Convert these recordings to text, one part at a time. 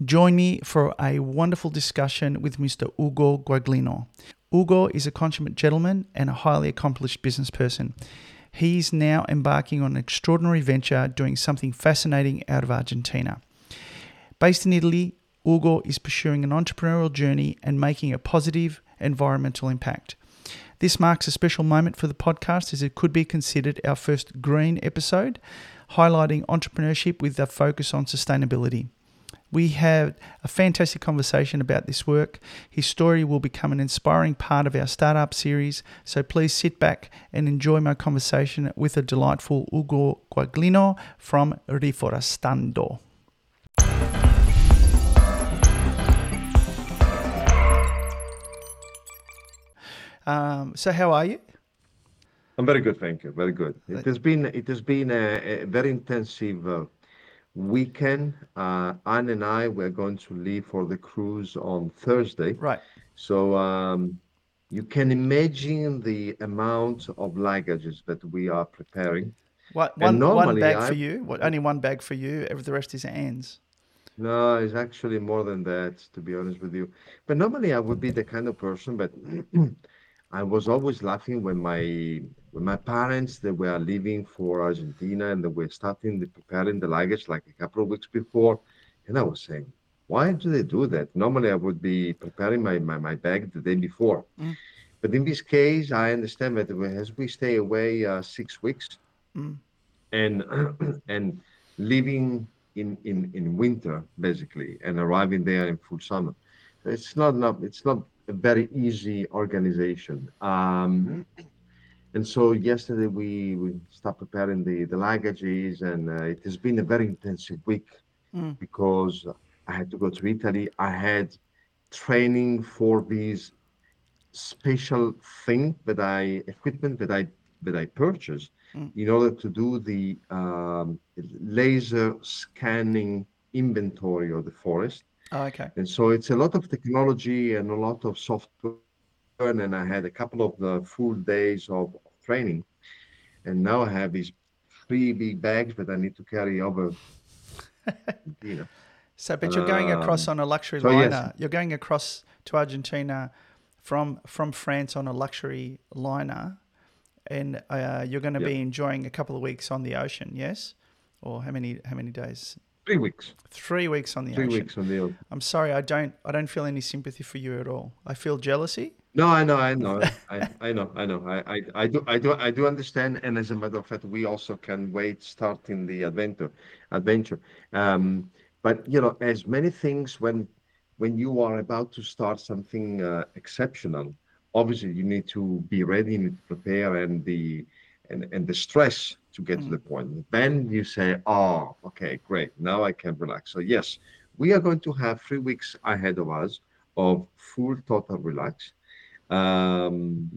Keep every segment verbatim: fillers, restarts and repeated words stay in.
Join me for a wonderful discussion with Mister Ugo Guaglino. Ugo is a consummate gentleman and a highly accomplished business person. He's now embarking on an extraordinary venture doing something fascinating out of Argentina. Based in Italy, Ugo is pursuing an entrepreneurial journey and making a positive environmental impact. This marks a special moment for the podcast as it could be considered our first green episode, highlighting entrepreneurship with a focus on sustainability. We had a fantastic conversation about this work. His story will become an inspiring part of our startup series, so please sit back and enjoy my conversation with the delightful Ugo Guaglino from Riforestando. Um, so how are you? I'm very good, thank you. Very good. It has been it has been a, a very intensive uh, weekend. Uh, Anne and I were going to leave for the cruise on Thursday. Right. So um, you can imagine the amount of luggages that we are preparing. What, And one one normally bag I for you? What, only one bag for you? Every the rest is Anne's. no, it's actually more than that, to be honest with you. But normally I would be the kind of person, but I was always laughing when my when my parents they were leaving for Argentina and they were starting the preparing the luggage like a couple of weeks before, and I was saying, why do they do that? Normally I would be preparing my my, my bag the day before, Mm, but in this case I understand that we- as we stay away uh, six weeks mm, and and living in in in winter basically and arriving there in full summer, it's not not it's not a very easy organization. Um, and so yesterday we, we start preparing the, the luggages, and uh, it has been a very intensive week mm. because I had to go to Italy. I had training for these special thing that I equipment that I that I purchased Mm. in order to do the um, laser scanning inventory of the forest. Oh, okay. And so it's a lot of technology and a lot of software. And I had a couple of the full days of training. And now I have these three big bags that I need to carry over Argentina. So, but you're going across Um, on a luxury so yes, liner. You're going across to Argentina from from France on a luxury liner, and uh, you're going to yeah, be enjoying a couple of weeks on the ocean. Yes, or how many how many days? three weeks, Three weeks on the three ocean. weeks on the ocean. I'm sorry, I don't I don't feel any sympathy for you at all. I feel jealousy. No, I know, I know, I, I know, I know. I, I, I do, I do, I do understand. And as a matter of fact, we also can wait starting the adventure, adventure. Um, but you know, as many things when, when you are about to start something uh, exceptional, obviously you need to be ready, you need to prepare, and the, and and the stress to get to Mm. the point. Then you say, oh, okay, great, now I can relax. So yes, we are going to have three weeks ahead of us of full total relax. Um,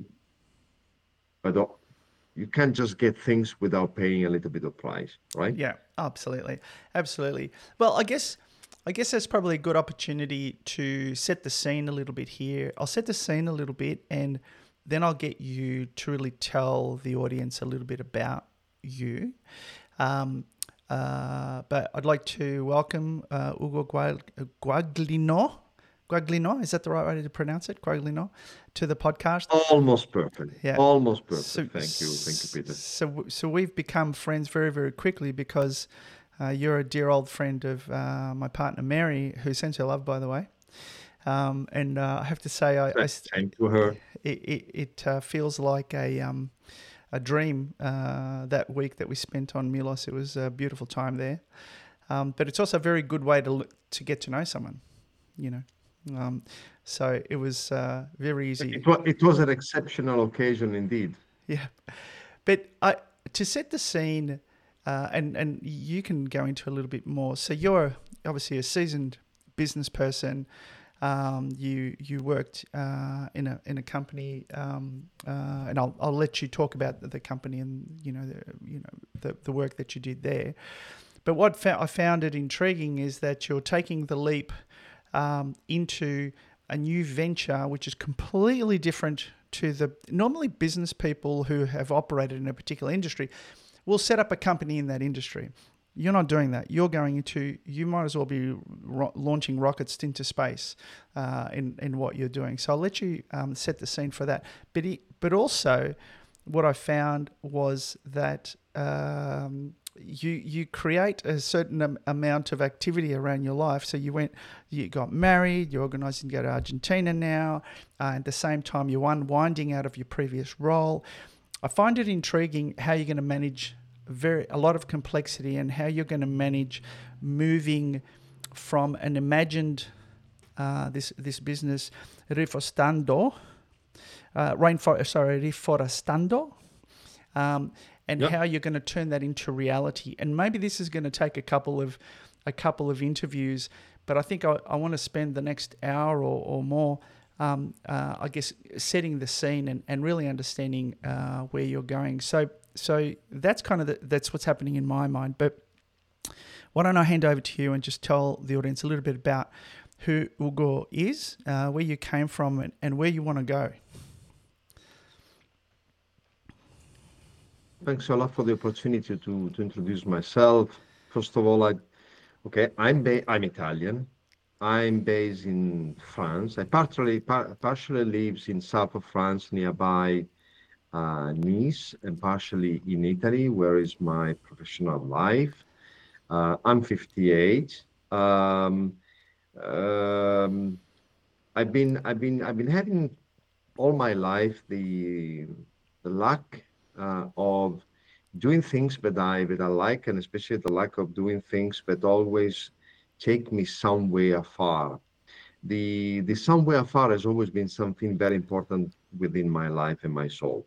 but uh, you can't just get things without paying a little bit of price, right? Yeah, absolutely, absolutely. Well, I guess I guess that's probably a good opportunity to set the scene a little bit here. I'll set the scene a little bit, and then I'll get you to really tell the audience a little bit about you. Um, uh, but I'd like to welcome uh, Ugo Guag- Guaglino. Guaglino, is that the right way to pronounce it? Guaglino, to the podcast. Almost perfect. Yeah. Almost perfect. So, Thank you. Thank you, Peter. so, so we've become friends very, very quickly because uh, you're a dear old friend of uh, my partner Mary, who sends her love, by the way. Um, and uh, I have to say, I, I Thank you, her. it it, it uh, feels like a um, a dream uh, that week that we spent on Milos. It was a beautiful time there, um, but it's also a very good way to look, to get to know someone, you know. Um, so it was uh, very easy. It was, it was an exceptional occasion indeed. Yeah, but I to set the scene, uh, and and you can go into a little bit more. So you're obviously a seasoned business person. Um, you you worked uh, in a in a company, um, uh, and I'll I'll let you talk about the, the company and you know the you know the the work that you did there. But what fa- I found it intriguing is that you're taking the leap um, into a new venture, which is completely different to the normally business people who have operated in a particular industry will set up a company in that industry. You're not doing that. You're going into, you might as well be ro- launching rockets into space uh, in, in what you're doing. So I'll let you um, set the scene for that. But, he, but also, what I found was that um, you you create a certain am- amount of activity around your life. So you went, you got married, you're organising to go to Argentina now, uh, at the same time you're unwinding out of your previous role. I find it intriguing how you're going to manage very a lot of complexity and how you're going to manage moving from an imagined uh, this this business Reforestando, uh, rainforest sorry Reforestando, um, and Yeah. how you're going to turn that into reality. And maybe this is going to take a couple of a couple of interviews, but I think I, I want to spend the next hour or, or more. Um, uh, I guess setting the scene and, and really understanding uh, where you're going. So so that's kind of the, that's what's happening in my mind. But why don't I hand over to you and just tell the audience a little bit about who Hugo is, uh, where you came from, and, and where you want to go. Thanks a lot for the opportunity to to introduce myself. First of all, I okay, I'm ba I'm Italian. I'm based in France. I partially par partially lives in south of France, nearby uh, Nice, and partially in Italy, where is my professional life. Uh, I'm fifty-eight. Um, um, I've been I've been I've been having all my life the the luck uh, of doing things that I that I like, and especially the lack of doing things that always take me somewhere far. The the somewhere far has always been something very important within my life and my soul.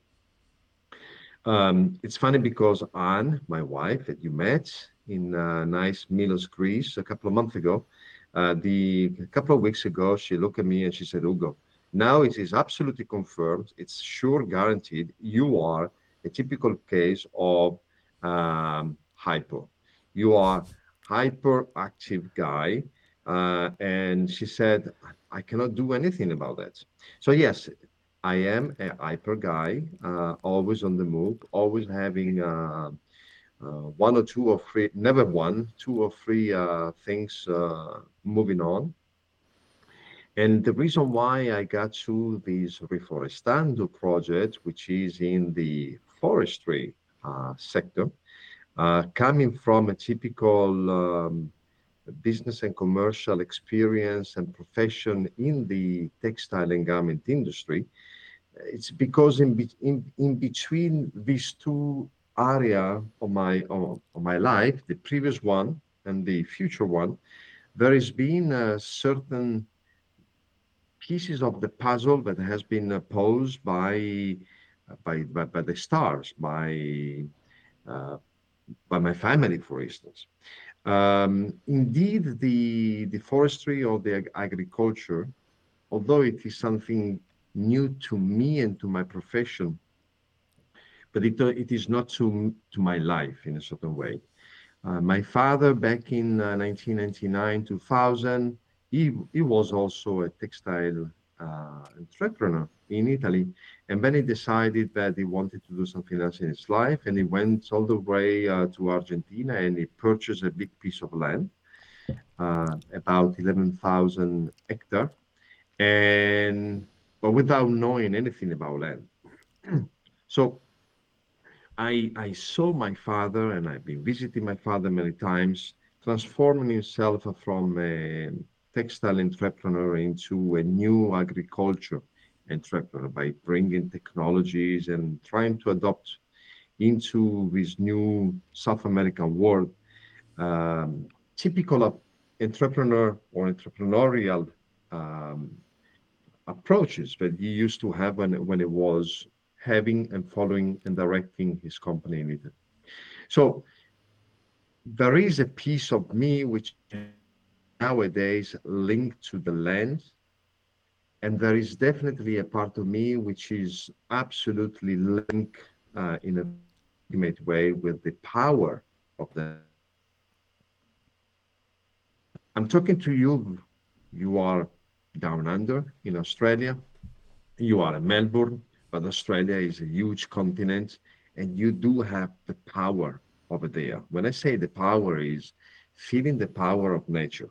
Um, it's funny because Anne, my wife, that you met in uh, nice Milos, Greece, a couple of months ago, uh, the a couple of weeks ago, she looked at me and she said, "Ugo, now it is absolutely confirmed. It's sure guaranteed. You are a typical case of um, hyper. You are hyperactive guy." Uh, and she said, "I cannot do anything about that." So yes, I am a hyper guy, uh, always on the move, always having uh, uh, one or two or three, never one, two or three uh, things uh, moving on. And the reason why I got to this Reforestando project, which is in the forestry uh, sector, uh, coming from a typical um, business and commercial experience and profession in the textile and garment industry, it's because in, be- in, in between these two area of my of, of my life, the previous one and the future one, there has been a certain pieces of the puzzle that has been uh, posed by, uh, by by by the stars, by uh, by my family, for instance. Um, indeed, the the forestry or the ag- agriculture, although it is something new to me and to my profession, but it, uh, it is not to, to my life in a certain way. Uh, my father, back in uh, nineteen ninety-nine, two thousand, he, he was also a textile uh, entrepreneur in Italy. And then he decided that he wanted to do something else in his life. And he went all the way uh, to Argentina and he purchased a big piece of land, uh, about eleven thousand hectares, and but without knowing anything about land. So I, I saw my father, and I've been visiting my father many times, transforming himself from a textile entrepreneur into a new agriculture entrepreneur by bringing technologies and trying to adopt into this new South American world, um, typical of entrepreneur or entrepreneurial um, approaches that he used to have when, when he was having and following and directing his company in Italy. So there is a piece of me which nowadays linked to the land, and there is definitely a part of me which is absolutely linked uh, in a intimate way with the power of the. I'm talking to you. You are down under in Australia. You are in Melbourne, but Australia is a huge continent, and you do have the power over there. When I say the power is feeling the power of nature.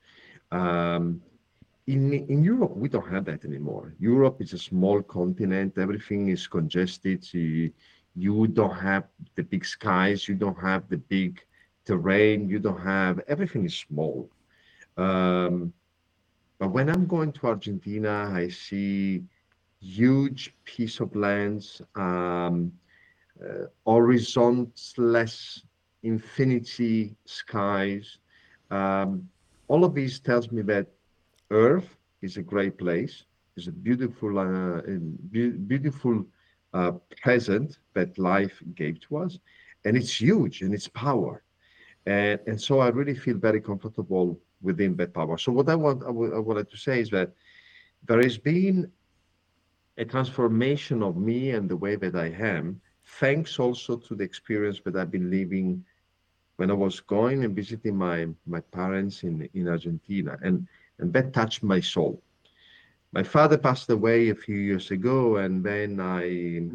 Um, in in Europe, we don't have that anymore. Europe is a small continent. Everything is congested. You, you don't have the big skies. You don't have the big terrain. You don't have everything is small. Um, but when I'm going to Argentina, I see huge piece of lands, um, uh, horizontless infinity skies. Um, all of this tells me that Earth is a great place. It's a beautiful, uh, and beau- beautiful uh, present that life gave to us, and it's huge in its power. And and so I really feel very comfortable within that power. So what I want, I, wa- I wanted to say is that there has been a transformation of me and the way that I am, thanks also to the experience that I've been living when I was going and visiting my my parents in in Argentina, and and that touched my soul. My father passed away a few years ago, and then I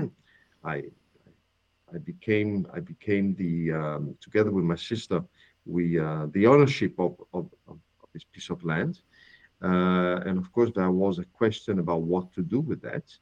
I I became I became the um, together with my sister we uh, the ownership of, of of of this piece of land, uh, and of course there was a question about what to do with that.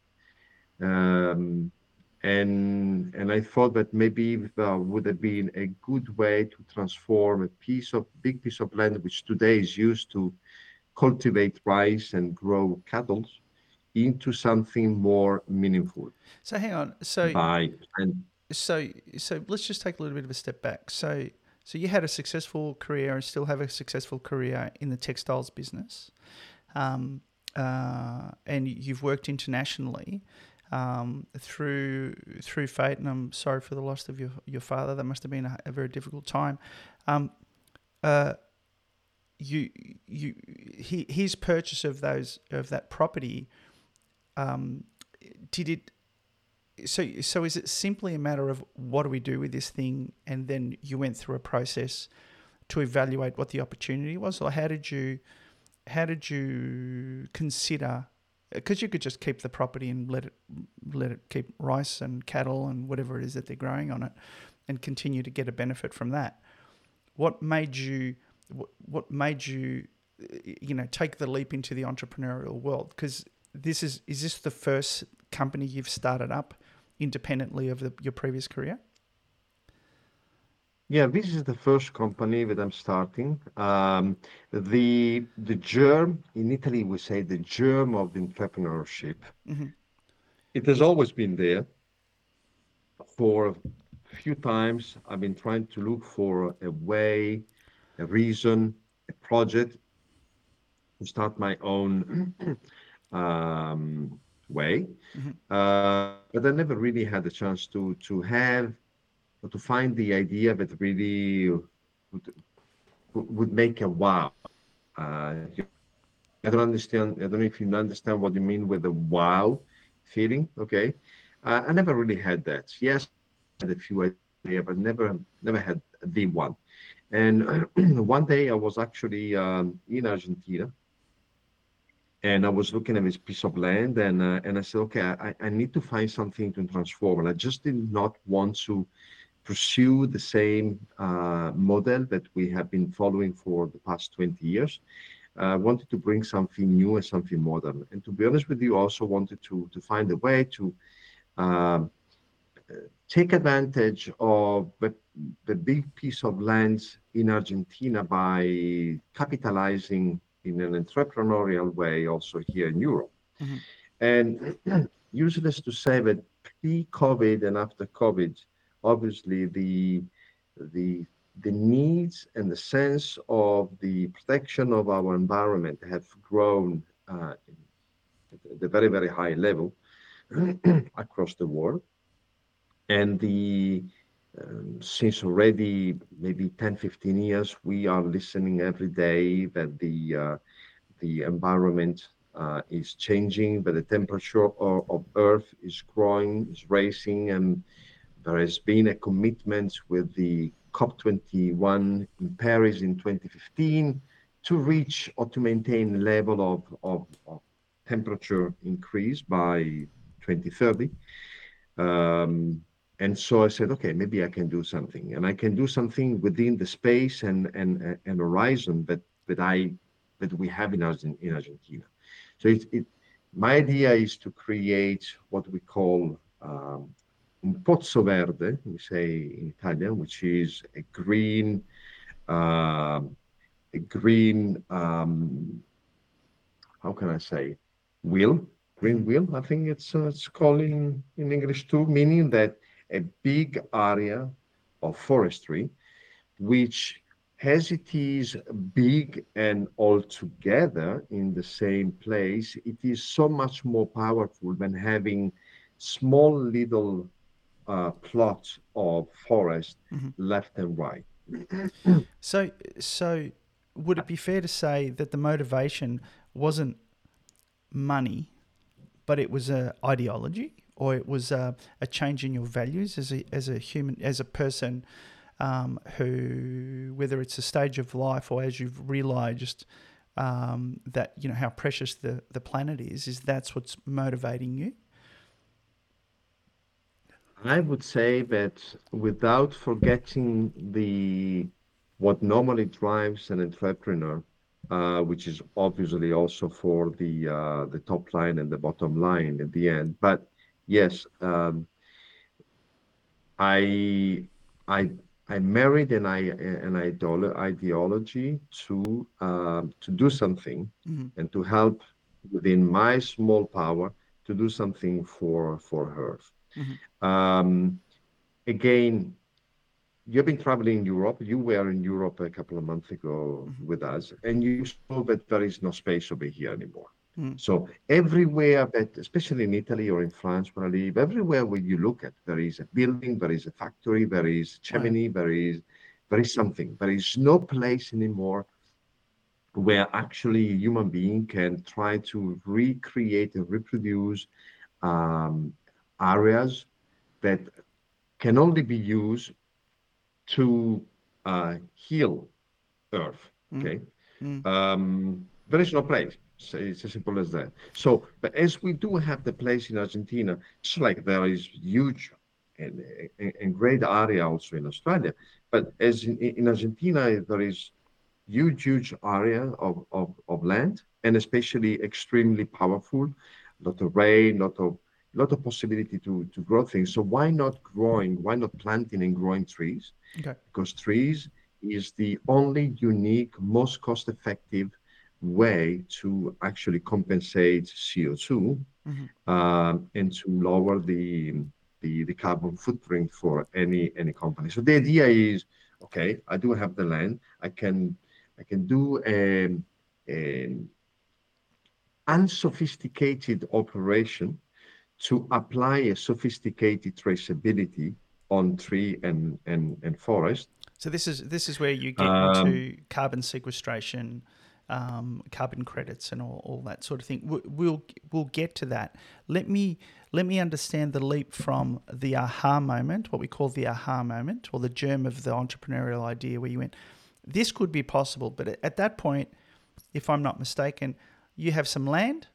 Um, and and I thought that maybe uh, would have been a good way to transform a piece of big piece of land which today is used to cultivate rice and grow cattle into something more meaningful So hang on. So by and so so let's just take a little bit of a step back. So so you had a successful career and still have a successful career in the textiles business, um, uh, and you've worked internationally um, through through fate. And I'm sorry for the loss of your your father. That must have been a, a very difficult time. Um, uh, you you he, his purchase of those of that property, um, did it so so is it simply a matter of what do we do with this thing, and then you went through a process to evaluate what the opportunity was, or how did you how did you consider, because you could just keep the property and let it let it keep rice and cattle and whatever it is that they're growing on it and continue to get a benefit from that. What made you what, what made you you know take the leap into the entrepreneurial world? Because this is is this the first company you've started up independently of the, your previous career? yeah, this is the first company that I'm starting. Um, the the germ in Italy we say the germ of entrepreneurship. Mm-hmm. It has always been there. For a few times, I've been trying to look for a way, a reason, a project to start my own um, way. Mm-hmm. Uh, but I never really had the chance to to have or to find the idea that really would, would make a wow. Uh, I don't understand. I don't know if you understand what you mean with the wow feeling. Okay, uh, I never really had that. Yes, I had a few ideas, but never never had the one. And one day I was actually um, in Argentina, and I was looking at this piece of land, and uh, and I said, okay, I, I need to find something to transform. And I just did not want to pursue the same uh, model that we have been following for the past twenty years. I uh, wanted to bring something new and something modern. And to be honest with you, I also wanted to to find a way to um, take advantage of the, the big piece of lands in Argentina by capitalizing in an entrepreneurial way also here in Europe. Mm-hmm. And useless to say that pre-COVID and after COVID, obviously the the the needs and the sense of the protection of our environment have grown uh, at a very, very high level across the world. And the um, since already maybe ten, fifteen years, we are listening every day that the uh, the environment uh, is changing, that the temperature of, of Earth is growing, is rising, and there has been a commitment with the COP twenty-one in Paris in twenty fifteen to reach or to maintain a level of, of, of temperature increase by twenty thirty. Um, and so I said, okay, maybe I can do something, and I can do something within the space and and and horizon that that I that we have in Argent, in Argentina. So it, it my idea is to create what we call um, un pozzo verde, we say in Italian, which is a green um a green um, how can I say, wheel, green Mhm. wheel. I think it's uh, it's called in in English too, meaning that a big area of forestry, which as it is big and all together in the same place, it is so much more powerful than having small little uh, plots of forest Mhm. left and right. So, so would it be fair to say that the motivation wasn't money, but it was a ideology, or it was a, a change in your values as a as a human, as a person, um, who, whether it's a stage of life or as you've realised um, that you know how precious the the planet is, is that's what's motivating you? I would say that without forgetting the what normally drives an entrepreneur, uh, which is obviously also for the uh, the top line and the bottom line at the end. But yes, um, I I I married an I an idol ideology to um, to do something Mm-hmm. and to help within my small power to do something for for her. Mm-hmm. Um, Again, you've been traveling Europe. You were in Europe a couple of months ago Mm-hmm. with us, and you saw that there is no space over here anymore. Mm-hmm. So everywhere that, especially in Italy or in France where I live, everywhere where you look at, there is a building, there is a factory, there is a Wow. chimney, there is there is something. There is no place anymore where actually a human being can try to recreate and reproduce um, areas that can only be used to uh, heal Earth. Okay, Mm-hmm. um, there is no place. So it's as simple as that. So, but as we do have the place in Argentina, it's like there is huge and, and, and great area also in Australia. But as in, in Argentina, there is huge, huge area of, of, of land, and especially extremely powerful, lot of rain, lot of lot of possibility to to grow things. So why not growing? Why not planting and growing trees? Okay. Because trees is the only unique, most cost-effective way to actually compensate C O two Mm-hmm. um, and to lower the, the the carbon footprint for any any company. So the idea is, okay, I do have the land. I can I can do an, an unsophisticated operation to apply a sophisticated traceability on tree and and, and forest. So this is this is where you get Um, into carbon sequestration, um, carbon credits, and all, all that sort of thing. We- We'll we'll get to that. Let me let me understand the leap from the aha moment, what we call the aha moment, or the germ of the entrepreneurial idea, where you went, this could be possible. But at at that point, if I'm not mistaken, you have some land,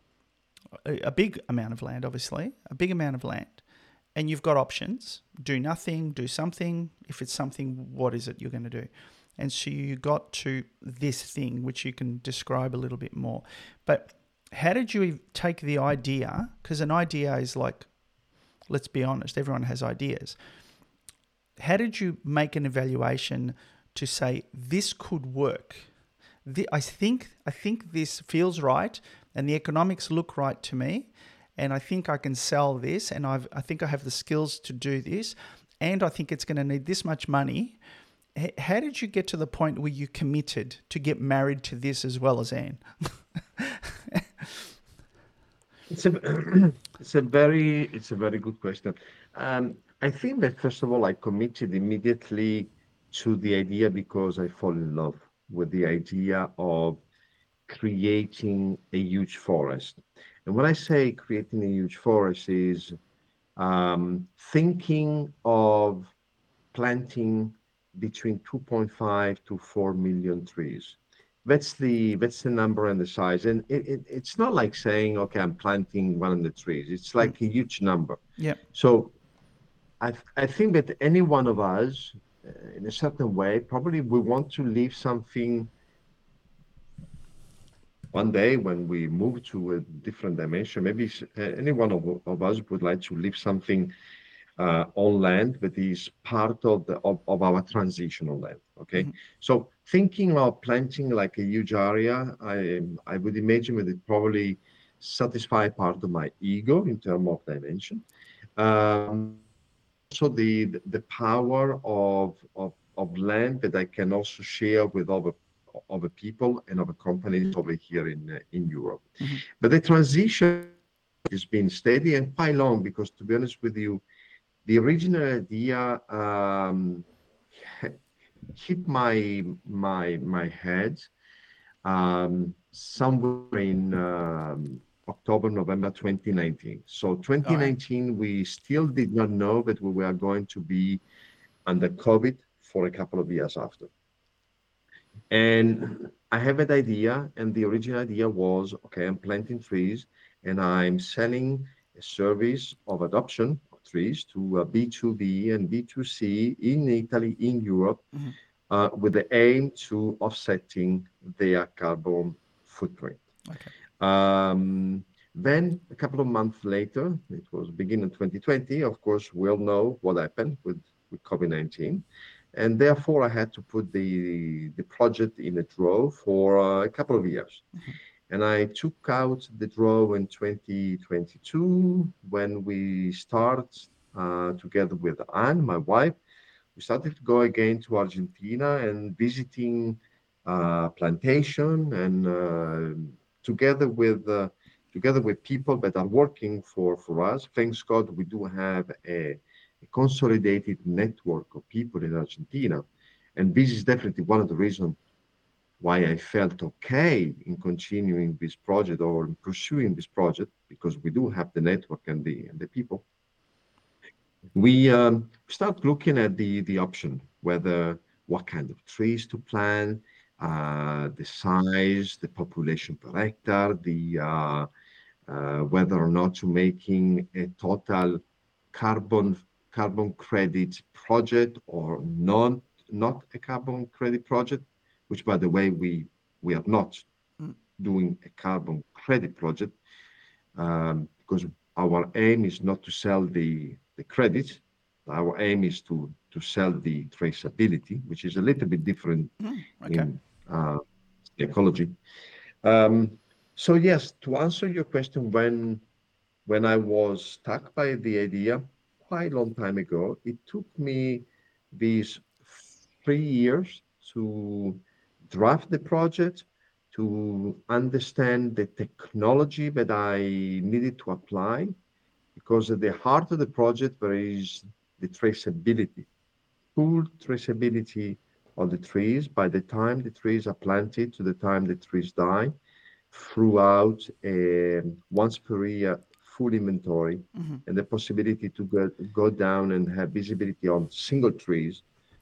a, a big amount of land, obviously, a big amount of land, and you've got options: do nothing, do something. If it's something, what is it you're going to do? And so you got to this thing, which you can describe a little bit more. But how did you take the idea? Because an idea is like, let's be honest, everyone has ideas. How did you make an evaluation to say this could work? The, I think I think this feels right, and the economics look right to me, and I think I can sell this, and I've I think I have the skills to do this, and I think it's going to need this much money. H- How did you get to the point where you committed to get married to this as well as Anne? it's a it's a very it's a very good question. Um, I think that first of all, I committed immediately to the idea because I fall in love with the idea of creating a huge forest. And when I say creating a huge forest is um, thinking of planting between two point five to four million trees. That's the that's the number and the size. And it, it, it's not like saying, okay, I'm planting one hundred trees. It's Mm, like a huge number. yeah. So I I think that any one of us, uh, in a certain way, probably we want to leave something one day when we move to a different dimension. Maybe s- uh, any one of, of us would like to leave something uh, on land that is part of the of, of our transitional land. Okay, Mm-hmm. so thinking of planting like a huge area, I I would imagine that it probably satisfy part of my ego in terms of dimension. Um, also the the power of of of land that I can also share with other other people and other companies over here in uh, in Europe. Mm-hmm. But the transition has been steady and quite long because, to be honest with you, the original idea um, hit my my my head um, somewhere in um, October, November twenty nineteen. So All right. twenty nineteen, we still did not know that we were going to be under COVID for a couple of years after. And I have an idea, and the original idea was, okay, I'm planting trees and I'm selling a service of adoption of trees to uh, B two B and B two C in Italy, in Europe, Mm-hmm. uh, with the aim to offsetting their carbon footprint. Okay. Um, then a couple of months later, it was beginning of twenty twenty, of course, we all know what happened with, with COVID nineteen. And therefore, I had to put the, the project in a draw for uh, a couple of years. Mm-hmm. And I took out the draw in twenty twenty-two when we start uh, together with Anne, my wife. We started to go again to Argentina and visiting uh, plantation and uh, together with uh, together with people that are working for for us. Thanks God, we do have a, a consolidated network of people in Argentina, and this is definitely one of the reasons why I felt okay in continuing this project or in pursuing this project because we do have the network and the and the people. We um, start looking at the the option whether what kind of trees to plant, uh, the size, the population per hectare, the uh, uh, whether or not to making a total carbon carbon credit project or not not a carbon credit project, which by the way we we are not Mm. doing a carbon credit project um, because our aim is not to sell the the credit. Our aim is to to sell the traceability, which is a little bit different Mm. Okay. in uh, ecology. Um, so yes, to answer your question, when when I was stuck by the idea quite a long time ago, it took me these three years to draft the project, to understand the technology that I needed to apply, because at the heart of the project there is the traceability, full traceability of the trees by the time the trees are planted to the time the trees die throughout a once per year full inventory Mm-hmm. and the possibility to go, go down and have visibility on single trees,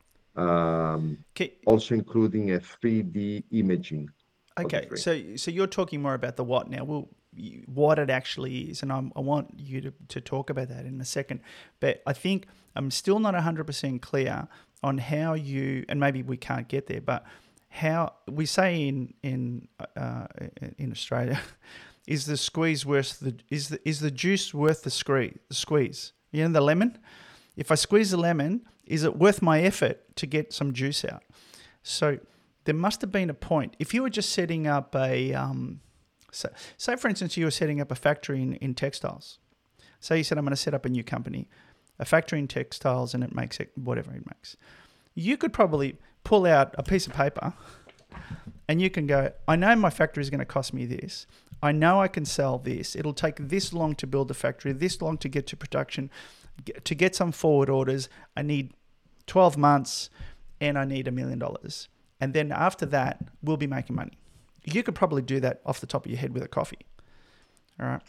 um, Okay. also including a three D imaging of the Okay. tree. So, so you're talking more about the what now. Well, you- what it actually is, and I'm, I want you to, to talk about that in a second. But I think I'm still not one hundred percent clear on how you, and maybe we can't get there, but how we say in in uh, in Australia, is the squeeze worth the is the is the juice worth the squeeze? The squeeze, you know, the lemon. If I squeeze the lemon, is it worth my effort to get some juice out? So there must have been a point. If you were just setting up a, um, so, say for instance, you were setting up a factory in, in textiles. Say you said, I'm going to set up a new company, a factory in textiles, and it makes it whatever it makes. You could probably pull out a piece of paper and you can go, I know my factory is going to cost me this. I know I can sell this. It'll take this long to build the factory, this long to get to production. To get some forward orders, I need twelve months and I need a million dollars. And then after that, we'll be making money. You could probably do that off the top of your head with a coffee. All right.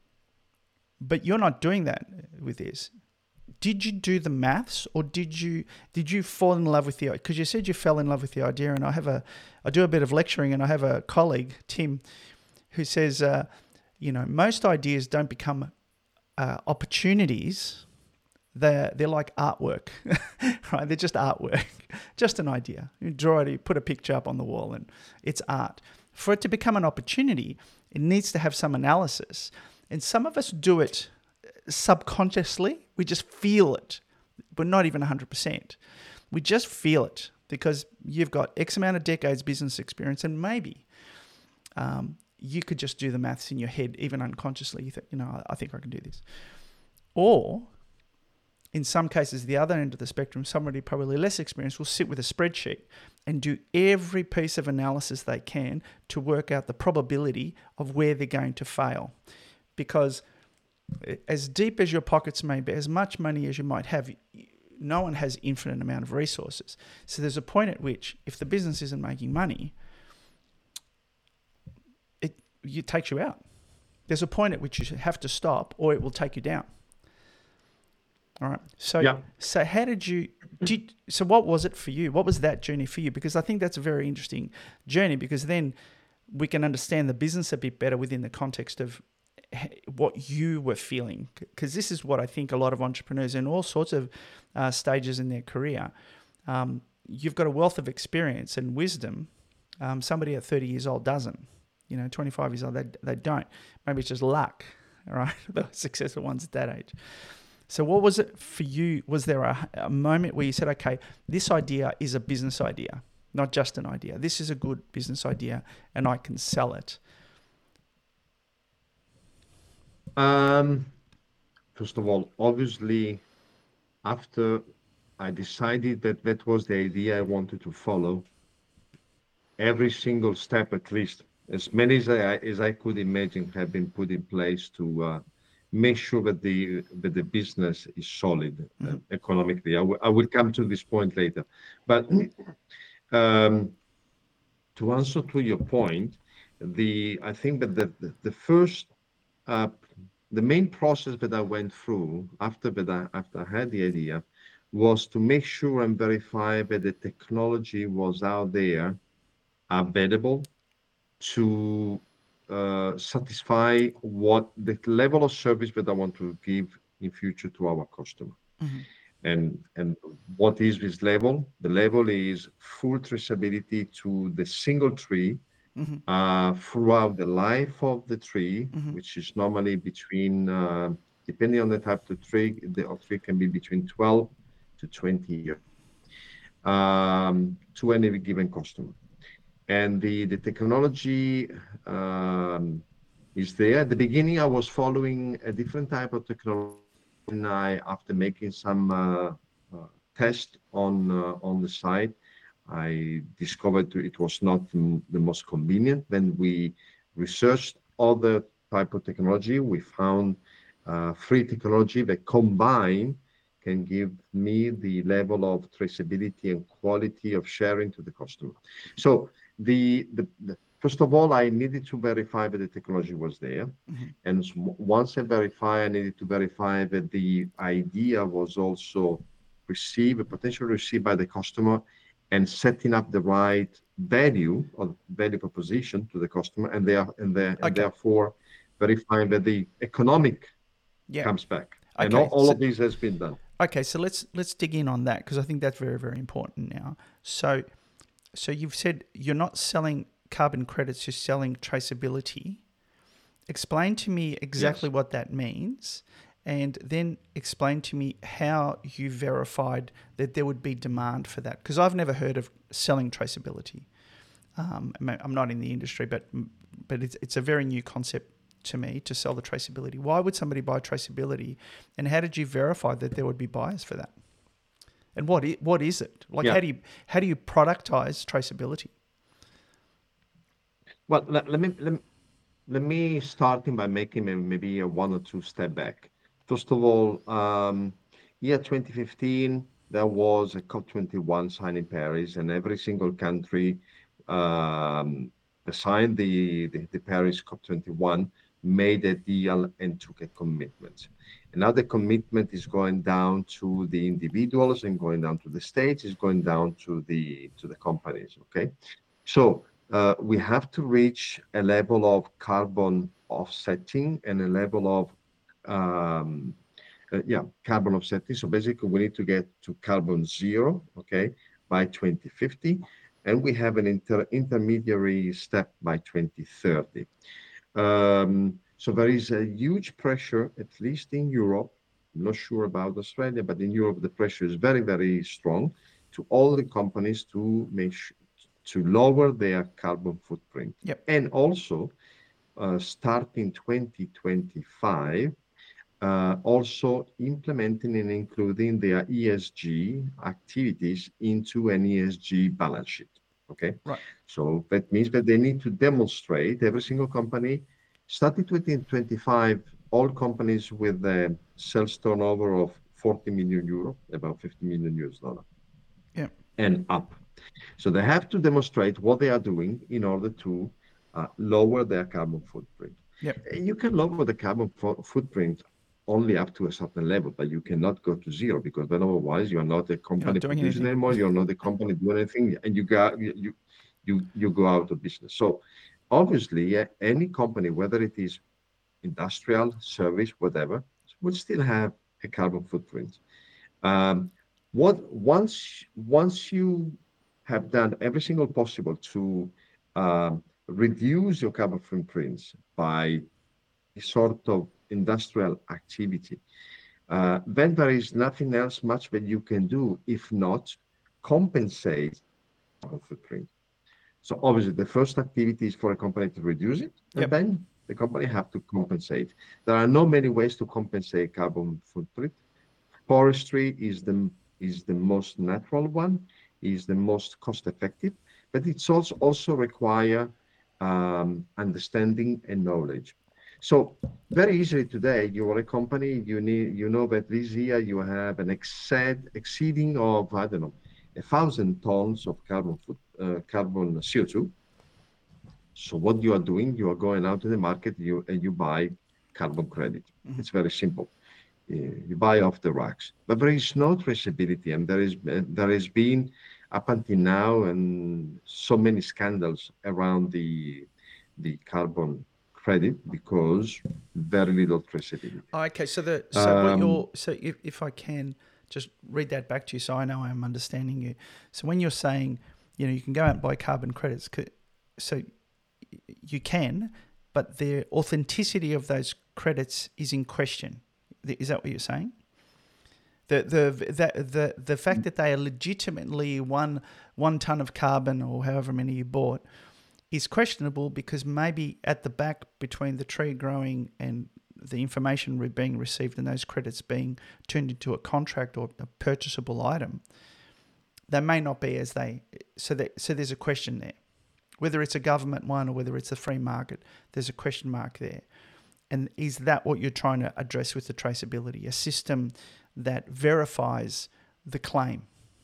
But you're not doing that with this. Did you do the maths, or did you did you fall in love with the idea? Because you said you fell in love with the idea, and I have a I do a bit of lecturing, and I have a colleague, Tim, who says, uh, you know, most ideas don't become uh, opportunities. they're, they're like artwork, right? They're just artwork, just an idea. You draw it, you put a picture up on the wall, and it's art. For it to become an opportunity, it needs to have some analysis. And some of us do it subconsciously. We just feel it, but not even one hundred percent. We just feel it because you've got X amount of decades business experience, and maybe um, you could just do the maths in your head, even unconsciously. You think, you know, I, I think I can do this. Or in some cases, the other end of the spectrum, somebody probably less experienced will sit with a spreadsheet and do every piece of analysis they can to work out the probability of where they're going to fail. Because as deep as your pockets may be, as much money as you might have, no one has infinite amount of resources. So there's a point at which, if the business isn't making money, it, it takes you out. There's a point at which you have to stop, or it will take you down. All right. So, Yeah. so how did you, did, so what was it for you? What was that journey for you? Because I think that's a very interesting journey, because then we can understand the business a bit better within the context of what you were feeling. Because this is what I think a lot of entrepreneurs in all sorts of uh, stages in their career, um, you've got a wealth of experience and wisdom. Um, somebody at thirty years old doesn't. You know, twenty-five years old, they, they don't. Maybe it's just luck, all right? The successful ones at that age. So what was it for you? Was there a, a moment where you said, okay, this idea is a business idea, not just an idea. This is a good business idea and I can sell it? Um, first of all, obviously, after I decided that that was the idea I wanted to follow, every single step, at least as many as I, as I could imagine, have been put in place to uh, make sure that the that the business is solid uh, Mm-hmm. economically. I will I will come to this point later, but um, to answer to your point, the I think that the the, the first uh, the main process that I went through after that I, after I had the idea was to make sure and verify that the technology was out there available to uh, satisfy what the level of service that I want to give in future to our customer. Mm-hmm. And and what is this level? The level is full traceability to the single tree Mm-hmm. uh, throughout the life of the tree, Mm-hmm. which is normally between, uh, depending on the type of tree, the of tree can be between twelve to twenty years um, to any given customer. And the the technology um, is there. At the beginning, I was following a different type of technology. And I, after making some uh, uh, tests on uh, on the site, I discovered it was not m- the most convenient. When we researched other type of technology, we found uh, free technology that combine can give me the level of traceability and quality of sharing to the customer. So the, the, the first of all, I needed to verify that the technology was there. Mm-hmm. And s- once I verify, I needed to verify that the idea was also received, potentially received by the customer, and setting up the right value or value proposition to the customer, and they are and there and Okay. therefore verifying that the economic Yeah. comes back. And all, Okay. all So, of this has been done. okay. So let's let's dig in on that, because I think that's very, very important now. So so you've said you're not selling carbon credits, you're selling traceability. Explain to me exactly Yes. what that means, and then explain to me how you verified that there would be demand for that. Because I've never heard of selling traceability. Um, I'm I'm not in the industry, but but it's it's a very new concept to me to sell the traceability. Why would somebody buy traceability, and how did you verify that there would be buyers for that? And what is, what is it? Like, Yeah. how do you how do you productize traceability? Well, let, let me let me let me starting by making may- maybe a one or two step back. First of all, um, year twenty fifteen, there was a COP twenty-one signed in Paris, and every single country um, that signed the, the, the Paris COP twenty-one made a deal and took a commitment. And now the commitment is going down to the individuals and going down to the states, is going down to the to the companies. Okay, so uh, we have to reach a level of carbon offsetting and a level of um, uh, yeah, carbon offsetting. So basically, we need to get to carbon zero, okay, by twenty fifty, and we have an inter intermediary step by twenty thirty. Um, so there is a huge pressure, at least in Europe. I'm not sure about Australia, but in Europe, the pressure is very, very strong to all the companies to make sure to lower their carbon footprint. Yep. And also, uh, starting twenty twenty-five, uh, also implementing and including their E S G activities into an E S G balance sheet. Okay, Right. so that means that they need to demonstrate, every single company, starting twenty twenty-five, all companies with a sales turnover of forty million euro, about fifty million U S dollar, Yep. and up. So they have to demonstrate what they are doing in order to uh, lower their carbon footprint. Yep. Uh, You can lower the carbon fo- footprint only up to a certain level, but you cannot go to zero, because then otherwise you are not a You're not company doing producing anything. anymore. You're not a company doing anything, and you got you you you, you go out of business. So obviously, yeah, any company, whether it is industrial, service, whatever, would still have a carbon footprint. Um, what once once you have done every single possible to um, reduce your carbon footprints by a sort of industrial activity, uh, then there is nothing else much that you can do if not compensate carbon footprint. So obviously, the first activity is for a company to reduce it, and Yep. then the company have to compensate. There are not many ways to compensate carbon footprint. Forestry is the is the most natural one, is the most cost effective, but it's also also require um, understanding and knowledge. So very easily today, you are a company, you need you know that this year you have an exceed exceeding of, I don't know, a thousand tons of carbon foot, uh, carbon C O two. So what you are doing, you are going out to the market, you and you buy carbon credit. Mm-hmm. It's very simple. Uh, you buy off the racks, but there is no traceability, and there is uh, there has been up until now, and so many scandals around the the carbon credit because very little traceability. Oh, okay. So the so what Um, you're so if if I can just read that back to you, so I know I'm understanding you. So when you're saying, you know, you can go out and buy carbon credits, so you can, but the authenticity of those credits is in question. Is that what you're saying? The the the the, the fact that they are legitimately one one ton of carbon or however many you bought is questionable, because maybe at the back between the tree growing and the information being received and those credits being turned into a contract or a purchasable item, they may not be as they. So that so there's a question there. Whether it's a government one or whether it's a free market, there's a question mark there. And is that what you're trying to address with the traceability? A system that verifies the claim?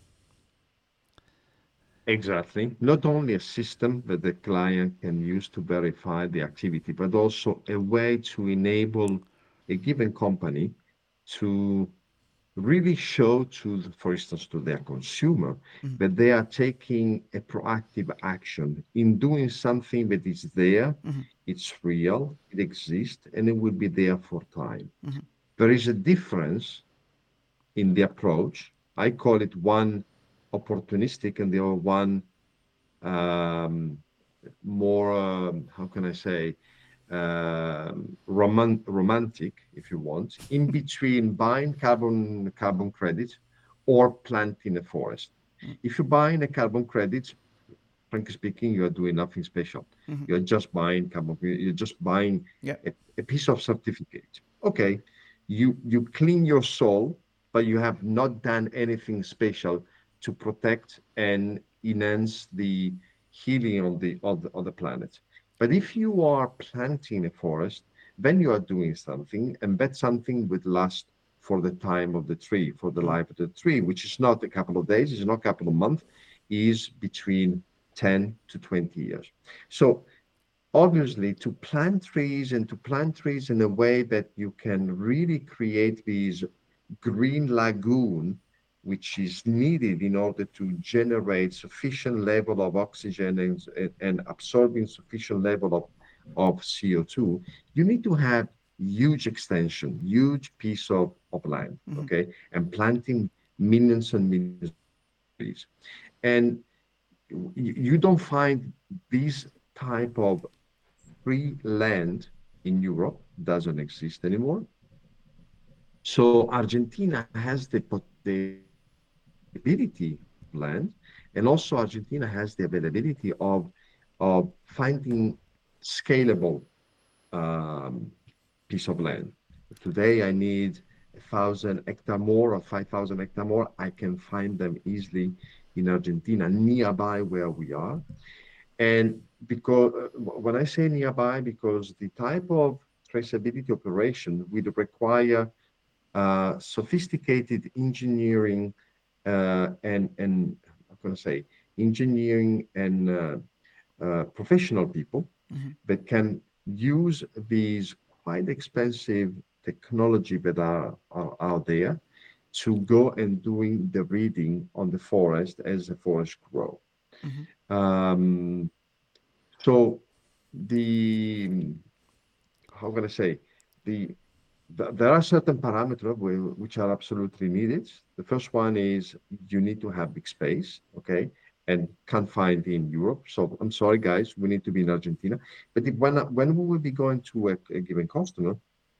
exactly. Not only a system that the client can use to verify the activity, but also a way to enable a given company to really show to, the, for instance, to their consumer Mm-hmm. that they are taking a proactive action in doing something that is there, Mm-hmm. it's real, it exists, and it will be there for time. Mm-hmm. There is a difference in the approach. I call it one opportunistic and the other one um, more, um, how can I say, um, roman romantic, if you want, in between buying carbon carbon credits or planting a forest. If you're buying a carbon credit, frankly speaking, you are doing nothing special. Mm-hmm. You're just buying carbon. You're just buying Yep. a, a piece of certificate. Okay, you you clean your soul, but you have not done anything special to protect and enhance the healing on the of the, of the planet. But if you are planting a forest, then you are doing something, and that something would last for the time of the tree, for the Mm-hmm. life of the tree, which is not a couple of days, it's not a couple of months, is between ten to twenty years. So obviously, to plant trees and to plant trees in a way that you can really create these green lagoon, which is needed in order to generate sufficient level of oxygen and, and absorbing sufficient level of, of C O two, you need to have huge extension, huge piece of, of land, Hmm. okay, and planting millions and millions of trees. And you, you don't find this type of free land in Europe, doesn't exist anymore. So Argentina has the, the availability of land, and also Argentina has the availability of, of finding scalable um, piece of land. If today I need a thousand hectare more or five thousand hectare more, I can find them easily in Argentina, nearby where we are. And because uh, when I say nearby, because the type of traceability operation will require uh, sophisticated engineering uh, and and I'm going to say engineering and uh, uh, professional people Hmm. that can use these quite expensive technology that are, are out there to go and doing the reading on the forest as the forest grow. Hmm. Um, so the how can I say the th- there are certain parameters whi- which are absolutely needed. The first one is you need to have big space, okay, and can't find in Europe. So I'm sorry, guys, we need to be in Argentina. But if, when when we will be going to a, a given customer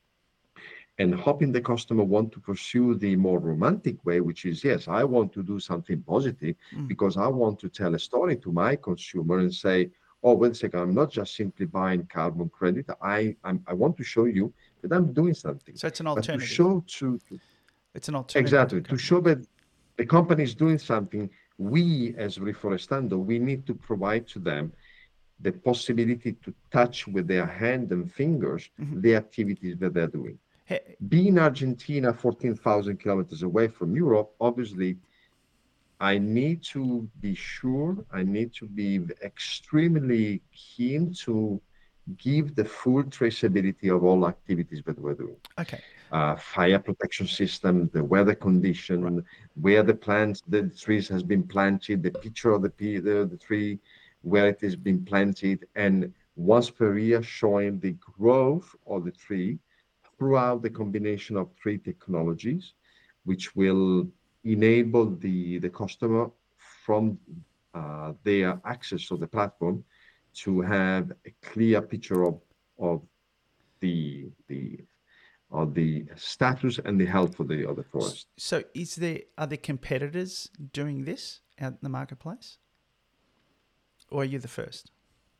and hoping the customer want to pursue the more romantic way, which is yes, I want to do something positive Mm. because I want to tell a story to my consumer and say, oh, wait a second, I'm not just simply buying carbon credit. I I'm, I want to show you that I'm doing something. So it's an But to alternative. show to, to It's an alternative to exactly the to company. show that the company is doing something, we as Reforestando, we need to provide to them the possibility to touch with their hand and fingers Hmm. the activities that they're doing. Hey, Being Argentina fourteen thousand kilometers away from Europe, obviously, I need to be sure, I need to be extremely keen to give the full traceability of all activities that we're doing. okay. Uh, fire protection system, the weather Right. condition, where the plants, the trees has been planted, the picture of the, the, the tree, where it has been planted, and once per year showing the growth of the tree throughout the combination of three technologies, which will enable the, the customer from uh, their access to the platform to have a clear picture of, of the, the, of the status and the health of the, of the S- forest. So is there are there competitors doing this out in the marketplace, or are you the first?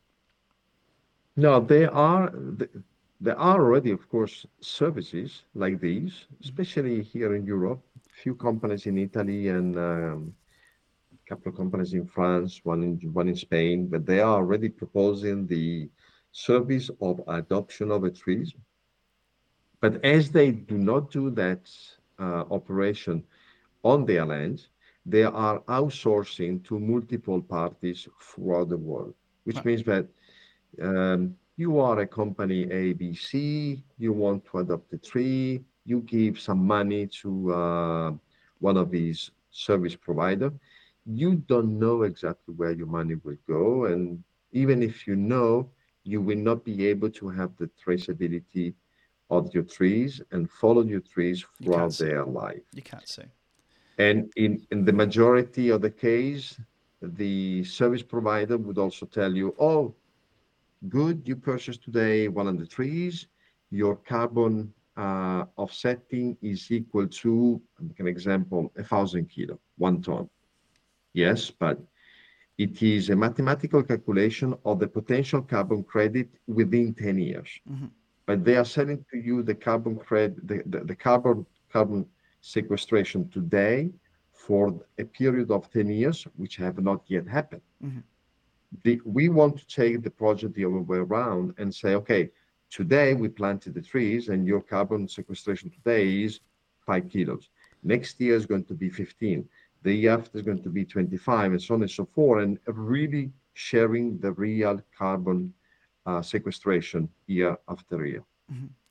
Now, there are there are already, of course, services like these, Mhm. especially here in Europe. Few companies in Italy and um, a couple of companies in France, one in one in Spain, but they are already proposing the service of adoption of the trees. But as they do not do that uh, operation on their land, they are outsourcing to multiple parties throughout the world, which Right. means that um, you are a company A B C, you want to adopt a tree, you give some money to uh, one of these service provider. You don't know exactly where your money will go, and even if you know, you will not be able to have the traceability of your trees and follow your trees You can't throughout see. their life. You can't see. And in, in the majority of the case, the service provider would also tell you, oh, good, you purchased today one hundred trees. Your carbon uh, offsetting is equal to, I'll make an example, a thousand kilo, one ton. Yes, but it is a mathematical calculation of the potential carbon credit within ten years. Hmm. But they are selling to you the carbon credit, the, the, the carbon carbon sequestration today for a period of ten years, which have not yet happened. Hmm. The, we want to take the project the other way around and say, okay, today we planted the trees and your carbon sequestration today is five kilos. Next year is going to be fifteen. The year after is going to be twenty-five, and so on and so forth, and really sharing the real carbon uh, sequestration year after year. Hmm.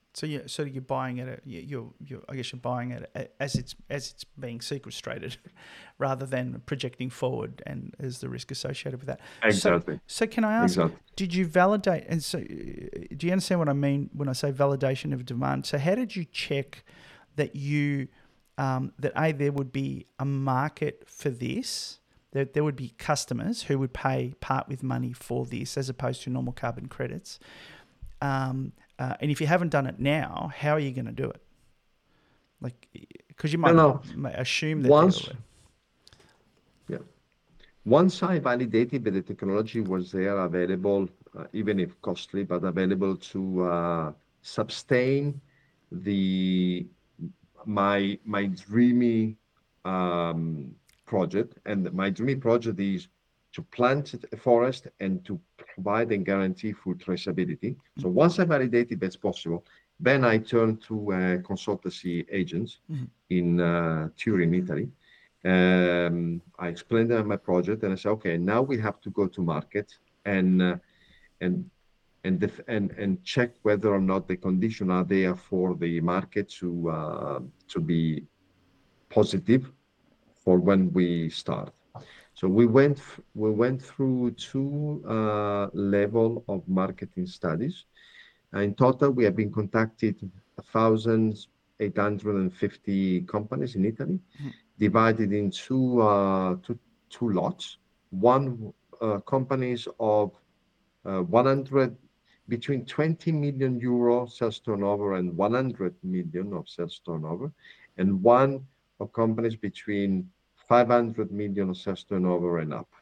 So you so you're buying it. At, you- you're you're I guess you're buying it a- as it's as it's being sequestrated, rather than projecting forward and as the risk associated with that. So Exactly. so can I ask? Exactly. Did you validate? And so, uh, do you understand what I mean when I say validation of demand? So how did you check that you um, that a there would be a market for this? That there would be customers who would pay part with money for this, as opposed to normal carbon credits. Um, uh, and if you haven't done it now, how are you going to do it? Like, because you No, might no. m- assume that Once, they're yeah. Once I validated that the technology was there, available, uh, even if costly, but available to uh, sustain the my my dreamy um, project. And my dreamy project is to plant a forest and to provide and guarantee food traceability. So once I validated that's possible, then I turned to uh, consultancy agents mm-hmm. in uh, Turin, Italy. Um, I explained them my project, and I said, okay, now we have to go to market and uh, and and, def- and and check whether or not the conditions are there for the market to uh, to be positive for when we start. So we went f- we went through two uh, level of marketing studies. Uh, In total, we have been contacted one thousand eight hundred fifty companies in Italy, divided into uh, two, two lots. One uh, companies of uh, one hundred between twenty million euro sales turnover and one hundred million of sales turnover, and one of companies between five hundred million of sales turnover and up.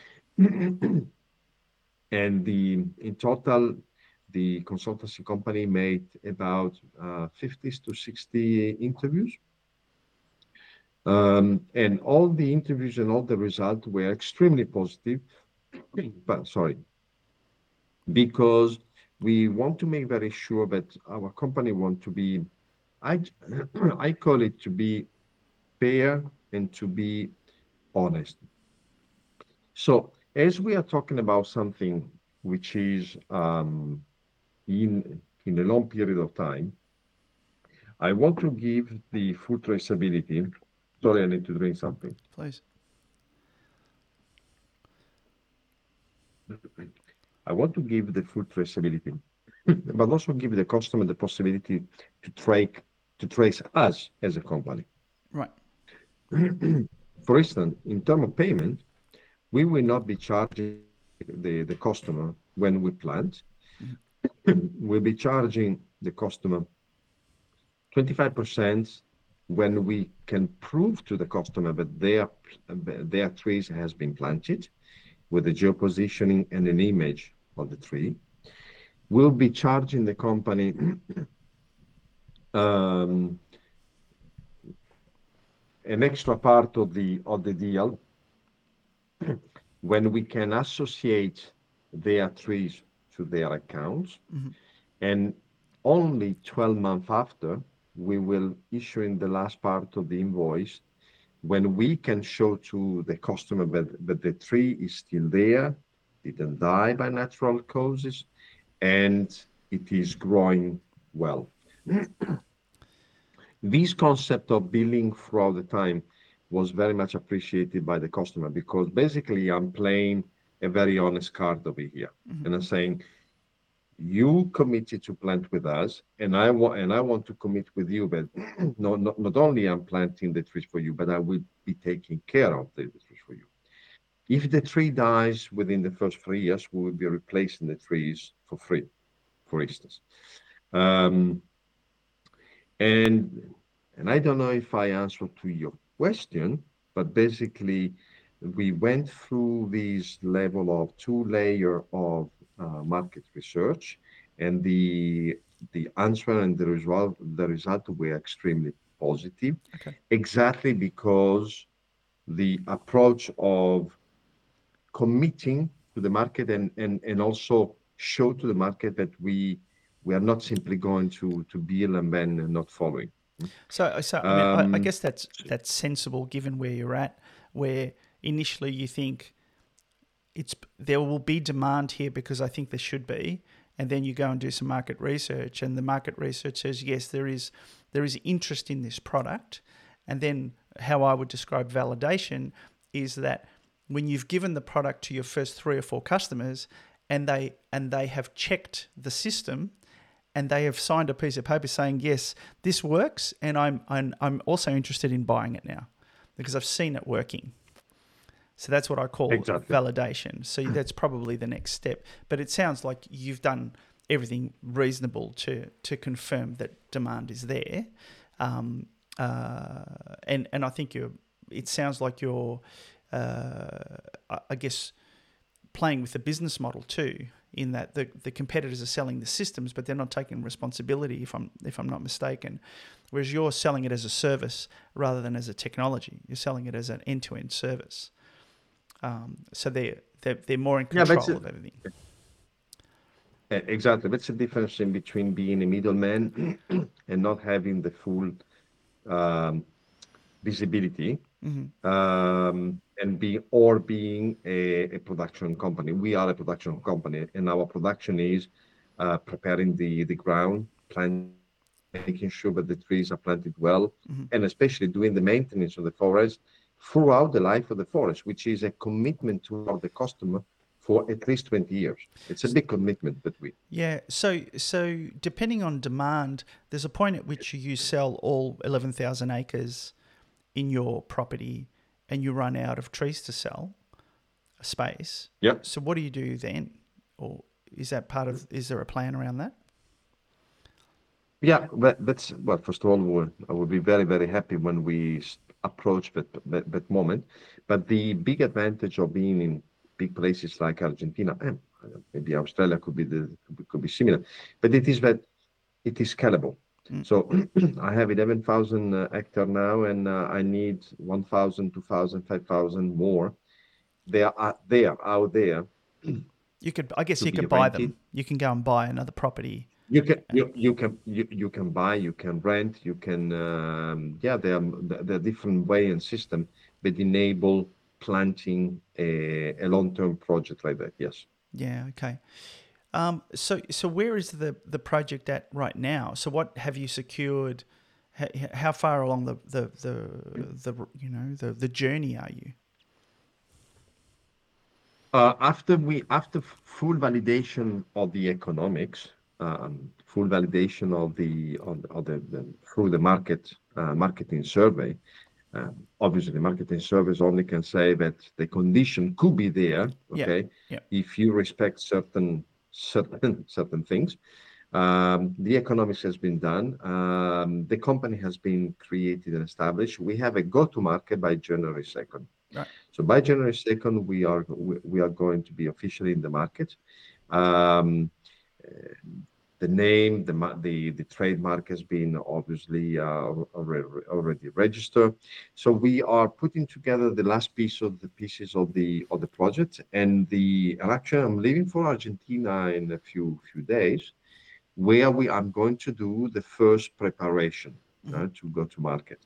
And the in total, the consultancy company made about uh, fifty to sixty interviews. Um, and all the interviews and all the results were extremely positive. But sorry, because we want to make very sure that our company want to be, I, I call it to be fair and to be honest. So as we are talking about something which is um, in in a long period of time, I want to give the food traceability. Sorry, I need to drink something. Please. I want to give the food traceability, but also give the customer the possibility to track to trace us as a company. Right. For instance, in terms of payment, we will not be charging the, the customer when we plant. We'll be charging the customer twenty-five percent when we can prove to the customer that their their trees has been planted with a geopositioning and an image of the tree. We'll be charging the company um, an extra part of the of the deal when we can associate their trees to their accounts, Mm-hmm. and only twelve months after we will issue in the last part of the invoice when we can show to the customer that, that the tree is still there, didn't die by natural causes, and it is growing well. This concept of billing throughout the time was very much appreciated by the customer because basically I'm playing a very honest card over here. Mm-hmm. And I'm saying, you committed to plant with us, and I want and I want to commit with you that not, not, not only I'm planting the trees for you, but I will be taking care of the, the trees for you. If the tree dies within the first three years, we will be replacing the trees for free, for instance. Um, And and I don't know if I answered to your question, but basically we went through this level of two layer of uh, market research, and the the answer and the result the result were extremely positive, Okay. exactly because the approach of committing to the market and and and also show to the market that we we are not simply going to to bill and then not following. So, so I mean, I, I Um, guess that's that's sensible given where you're at, where initially you think it's there will be demand here because I think there should be, and then you go and do some market research, and the market research says, yes, there is there is interest in this product. And then how I would describe validation is that when you've given the product to your first three or four customers, and they and they have checked the system, and they have signed a piece of paper saying, yes, this works, and I'm I'm, I'm also interested in buying it now because I've seen it working. So that's what I call exactly. validation. So that's probably the next step. But it sounds like you've done everything reasonable to to confirm that demand is there. Um, uh, and, and I think you're, it sounds like you're, uh, I guess, playing with the business model too, in that the, the competitors are selling the systems, but they're not taking responsibility, if I'm if I'm not mistaken. Whereas you're selling it as a service rather than as a technology. You're selling it as an end-to-end service. Um, so they're, they're, they're more in control yeah, of everything. Exactly. That's the difference in between being a middleman and not having the full um, visibility, mm-hmm. um, and be or being a, a production company. We are a production company, and our production is uh, preparing the, the ground, planting, making sure that the trees are planted well, mm-hmm. and especially doing the maintenance of the forest throughout the life of the forest, which is a commitment to the customer for at least twenty years. It's a big commitment that we... Yeah, so so depending on demand, there's a point at which you sell all eleven thousand acres in your property and you run out of trees to sell, a space. Yeah. So what do you do then? Or is that part of, is there a plan around that? Yeah, but that's, well, first of all, I would be very, very happy when we approach that, that, that moment. But the big advantage of being in big places like Argentina, and maybe Australia could be the could be similar, but it is that it is scalable. Mm. So I have eleven thousand uh, hectares now, and uh, I need one thousand, two thousand, five thousand more. They are there, out there. You could, I guess, you could buy rented. them. You can go and buy another property. You can, you, you can, you, you can buy, you can rent, you can, um, yeah, there are, there are different way and system that enable planting a, a long-term project like that. Yes. Yeah. Okay. Um, so, so where is the, the project at right now? So what have you secured? How, how far along the, the, the, the, you know, the, the journey are you? Uh, after we, after full validation of the economics, um, full validation of the, of, of the, the, through the market, uh, marketing survey, Um, obviously, the marketing service only can say that the condition could be there, okay, yeah, yeah. if you respect certain certain certain things. Um, the economics has been done. Um, the company has been created and established. We have a go-to-market by January second. Right. So by January second, we are we, we are going to be officially in the market. Um, The name, the the the trademark has been obviously uh, already, already registered. So we are putting together the last piece of the pieces of the of the project, and the and actually I'm leaving for Argentina in a few few days, where we I'm going to do the first preparation mm-hmm. uh, to go to market,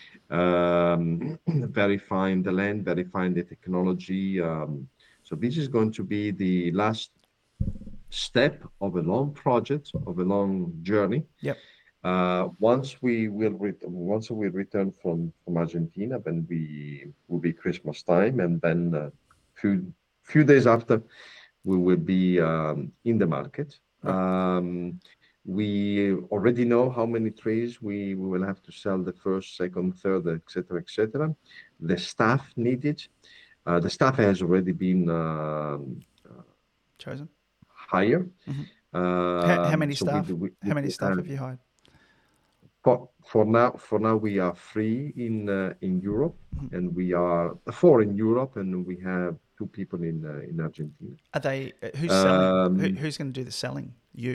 um, verifying the land, verifying the technology. Um, so this is going to be the last step of a long project, of a long journey. Yep. Uh, once we will re- once we return from, from Argentina, then we will be Christmas time, and then a uh, few few days after, we will be um, in the market. Right. Um, we already know how many trees we, we will have to sell the first, second, third, et cetera, et cetera. The staff needed. Uh, the staff has already been um, uh, chosen. Higher. Mm-hmm. Um, how, how many so staff? We, we, how many staff uh, have you hired? For for now, for now we are three in uh, in Europe, mm-hmm. and we are four in Europe, and we have two people in uh, in Argentina. Are they? Uh, who's selling? Um, Who, who's going to do the selling? You.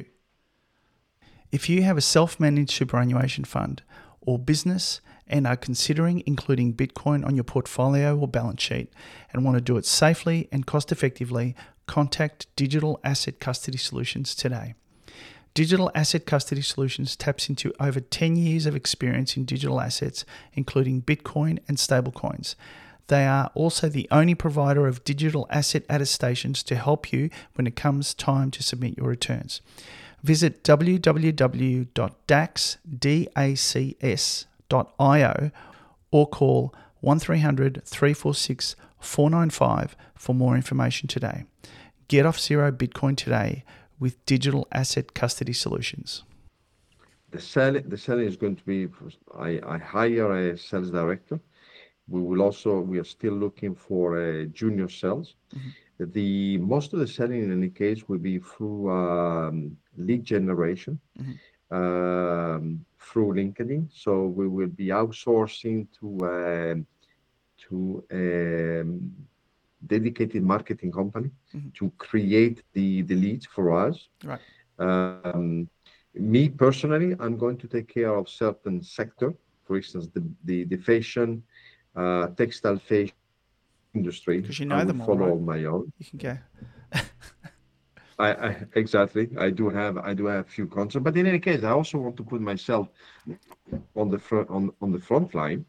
If you have a self-managed superannuation fund or business and are considering including Bitcoin on your portfolio or balance sheet and want to do it safely and cost-effectively, contact Digital Asset Custody Solutions today. Digital Asset Custody Solutions taps into over ten years of experience in digital assets, including Bitcoin and stablecoins. They are also the only provider of digital asset attestations to help you when it comes time to submit your returns. Visit w w w dot dax dot i o or call one three hundred, three four six, four nine five for more information today. Get off zero Bitcoin today with digital asset custody solutions. The selling, the selling is going to be, I, I hire a sales director. We will also, we are still looking for a junior sales. Mm-hmm. The most of the selling in any case will be through um, lead generation, mm-hmm. um, through LinkedIn. So we will be outsourcing to um, to a um, dedicated marketing company mm-hmm. to create the the leads for us. Right. Um, me personally, I'm going to take care of certain sector, for instance, the the, the fashion, uh, textile fashion industry. Because you know I will them all, follow right? my own. You can go. I, I exactly. I do have I do have a few concepts, but in any case, I also want to put myself on the front on on the front line.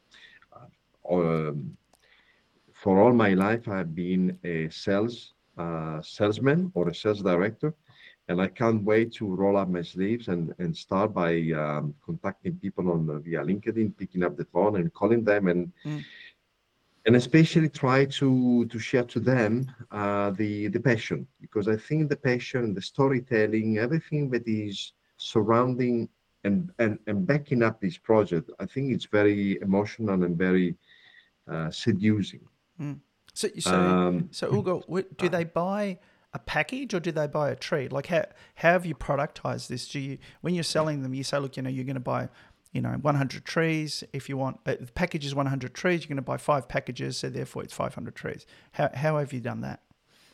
Um, for all my life, I've been a sales uh, salesman or a sales director, and I can't wait to roll up my sleeves and and start by um, contacting people on uh, via LinkedIn, picking up the phone and calling them, and mm. and especially try to to share to them uh, the the passion, because I think the passion, the storytelling, everything that is surrounding and and and backing up this project, I think it's very emotional and very uh, seducing. Mm. So, so, um, so Ugo, do they buy a package or do they buy a tree? Like, how how have you productized this? Do you, when you're selling them, you say, look, you know, you're going to buy, you know, one hundred trees. If you want, uh, the package is one hundred trees. You're going to buy five packages, so therefore it's five hundred trees. How how have you done that?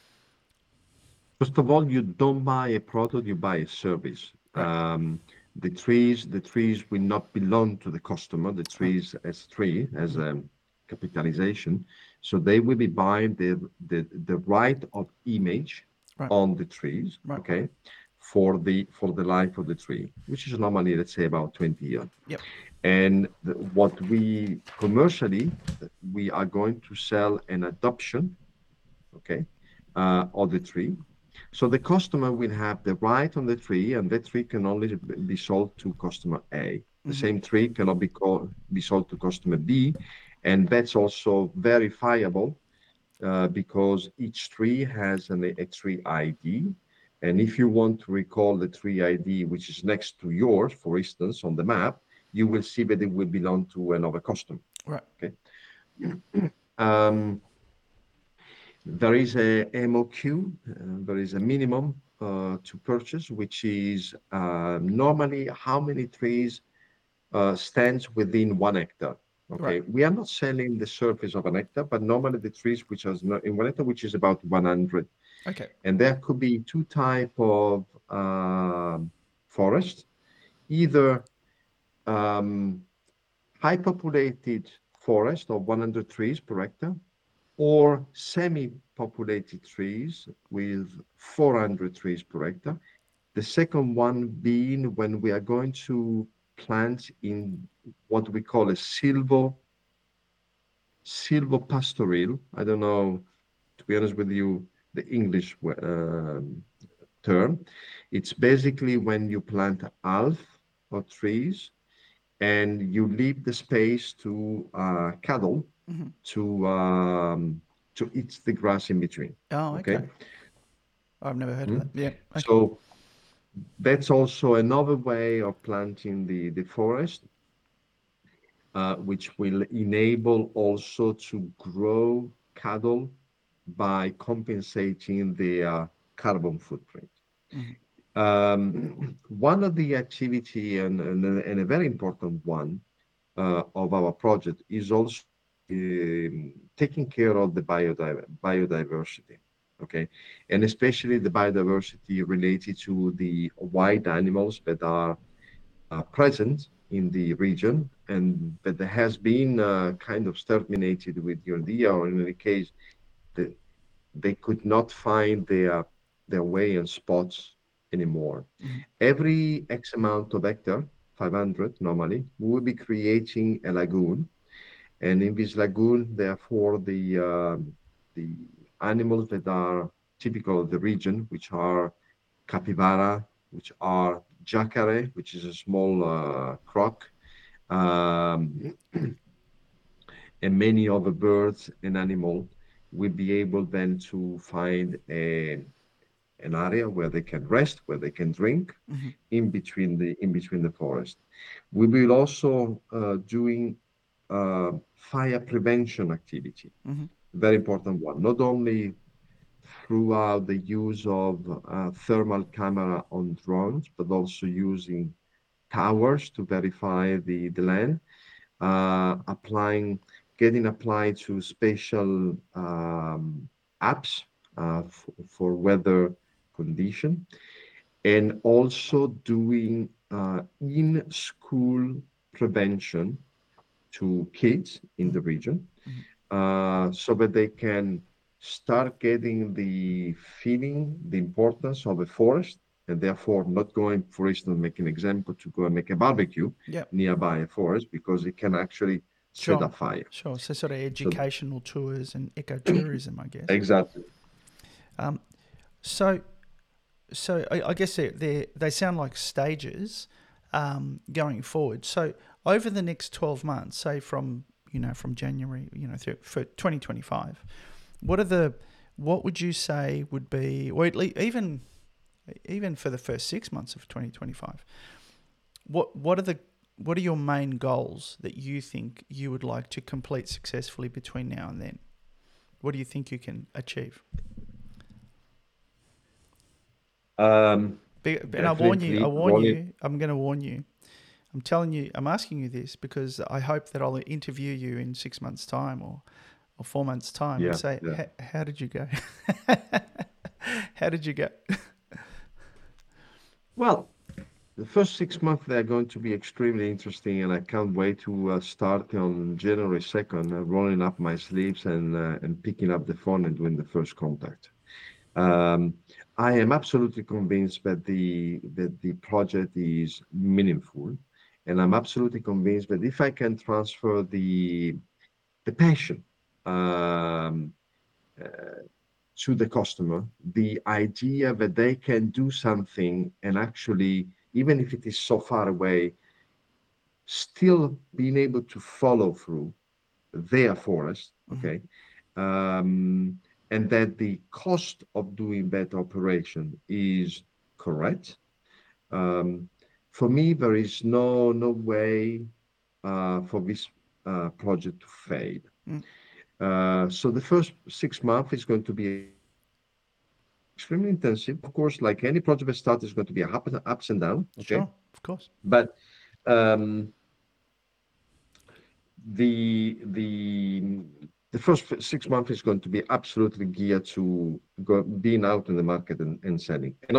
First of all, you don't buy a product; you buy a service. Right. Um, the trees, the trees will not belong to the customer. The trees oh. as tree as a um, capitalization, so they will be buying the the, the right of image right. on the trees, right. okay, for the for the life of the tree, which is normally, let's say, about twenty years. Yep. And the, what we commercially we are going to sell an adoption, okay, uh, of the tree. So the customer will have the right on the tree, and that tree can only be sold to customer A. The mm-hmm. same tree cannot be called, be sold to customer B, and that's also verifiable uh, because each tree has an, a tree I D. And if you want to recall the tree I D, which is next to yours, for instance, on the map, you will see that it will belong to another customer. Right. Okay. um, There is a M O Q, uh, there is a minimum uh, to purchase, which is uh, normally how many trees uh, stands within one hectare. Okay, right. We are not selling the surface of an hectare, but normally the trees which are in one hectare, which is about one hundred. Okay. And there could be two type of uh, forest, either um, high populated forest of one hundred trees per hectare, or semi-populated trees with four hundred trees per hectare. The second one being when we are going to plant in what we call a silvo, silvopastoril. I don't know, to be honest with you, the English uh, term. It's basically when you plant half of trees and you leave the space to uh, cattle mm-hmm. to um, to eat the grass in between. Oh, okay. okay? I've never heard mm-hmm. of that. Yeah. Okay. So that's also another way of planting the the forest, uh, which will enable also to grow cattle by compensating their carbon footprint. Mm-hmm. Um, one of the activity and, and, and a very important one uh, of our project is also uh, taking care of the biodiver biodiversity, okay, and especially the biodiversity related to the wild animals that are uh, present in the region and that has been uh, kind of exterminated with your idea, or in any case, the, they could not find their their way and spots anymore. Mm-hmm. Every X amount of hectare, five hundred normally, we will be creating a lagoon. And in this lagoon, therefore, the um the animals that are typical of the region, which are capybara, which are jacare, which is a small uh, croc, um, and many other birds and animals, will be able then to find a an area where they can rest, where they can drink, Mm-hmm. in between the in between the forest. We will also uh, doing uh, fire prevention activity, Mm-hmm. very important one. Not only throughout the use of uh, thermal camera on drones, but also using towers to verify the, the land, uh, applying, getting applied to spatial um, apps uh, f- for weather condition, and also doing uh, in-school prevention to kids in the region, Mm-hmm. uh, so that they can start getting the feeling, the importance of a forest, and therefore not going, for instance, make an example, to go and make a barbecue Yeah, nearby a forest because it can actually set sure, a fire. sure. So sort of So educational tours and ecotourism, I guess. exactly. Um, so so I, I guess they they they sound like stages um, going forward. So over the next twelve months, say from you know from January, you know through, for twenty twenty-five, what are the what would you say would be, or at least even even for the first six months of twenty twenty-five, what what are the what are your main goals that you think you would like to complete successfully between now and then? What do you think you can achieve? Um, Be- And I warn you, I definitely warn rolling. you, I'm going to warn you. I'm telling you, I'm asking you this because I hope that I'll interview you in six months' time or, or four months' time and Yeah, say, yeah. how did you go? How did you go? Well, the first six months they're going to be extremely interesting, and I can't wait to uh, start on January second, uh, rolling up my sleeves and uh, and picking up the phone and doing the first contact. Um, I am absolutely convinced that the that the project is meaningful, and I'm absolutely convinced that if I can transfer the the passion um, uh, to the customer, the idea that they can do something and actually, even if it is so far away, still being able to follow through their forest, Mm-hmm. okay, um, and that the cost of doing that operation is correct. Um, for me, there is no no way uh, for this uh, project to fail. Mm, Uh, so the first six months is going to be extremely intensive. Of course, like any project that starts, is going to be a up, ups and down. Okay, sure, of course. but um, the the the first f- six months is going to be absolutely geared to go, being out in the market and, and selling, and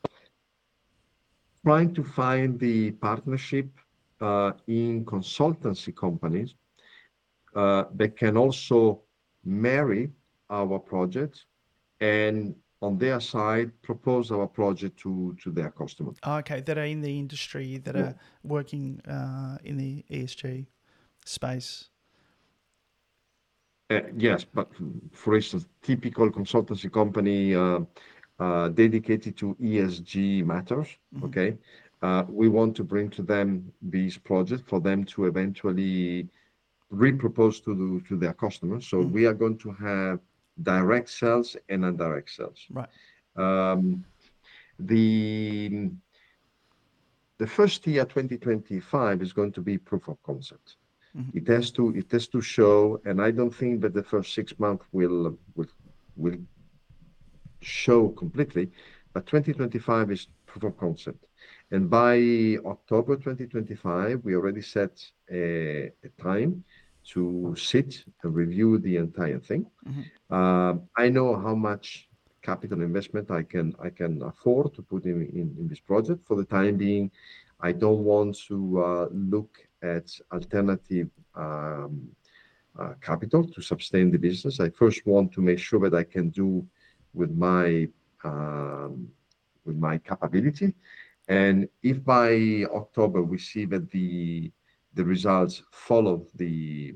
trying to find the partnership uh, in consultancy companies uh, that can also marry our project and on their side propose our project to to their customer. Okay, that are in the industry, that Yeah. are working uh, in the E S G space. Uh, yes, but for instance, typical consultancy company uh, uh, dedicated to E S G matters. Mm-hmm. Okay, uh, we want to bring to them these projects for them to eventually repropose to the, to their customers. So Mm-hmm. we are going to have direct sales and indirect sales. Right. Um, the the first year, twenty twenty-five, is going to be proof of concept. Mm-hmm. It has to it has to show, and I don't think that the first six months will will will show completely, but twenty twenty-five is proof of concept. And by October twenty twenty-five, we already set a, a time to sit and review the entire thing. Mm-hmm. Um, I know how much capital investment I can I can afford to put in, in, in this project. For the time being, I don't want to uh, look at alternative um, uh, capital to sustain the business. I first want to make sure that I can do with my um, with my capability. And if by October we see that the the results follow the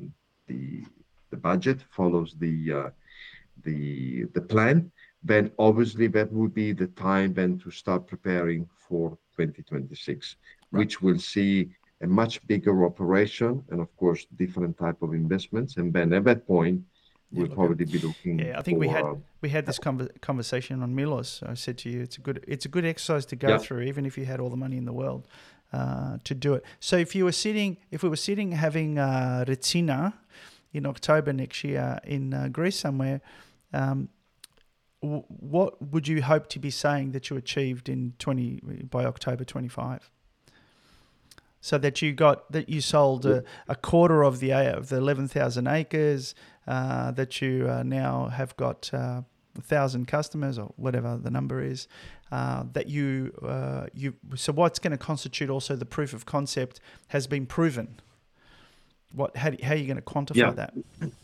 the the budget, follows the uh, the the plan, then obviously that would be the time then to start preparing for twenty twenty-six, Right. which will see a much bigger operation and of course different type of investments. And then at that point, Yeah, we'll look at probably be looking yeah. I think we had for uh, we had this conver- conversation on Milos. I said to you, it's a good it's a good exercise to go yeah, through, even if you had all the money in the world uh, to do it. So if you were sitting, if we were sitting having uh, Retsina in October next year in uh, Greece somewhere, um, w- what would you hope to be saying that you achieved in twenty by October twenty-five? So that you got that you sold a, a quarter of the of the eleven thousand acres, uh, that you uh, now have got uh, a thousand customers or whatever the number is. Uh, that you uh, you so what's going to constitute also the proof of concept has been proven. What how, how are you going to quantify yeah, that?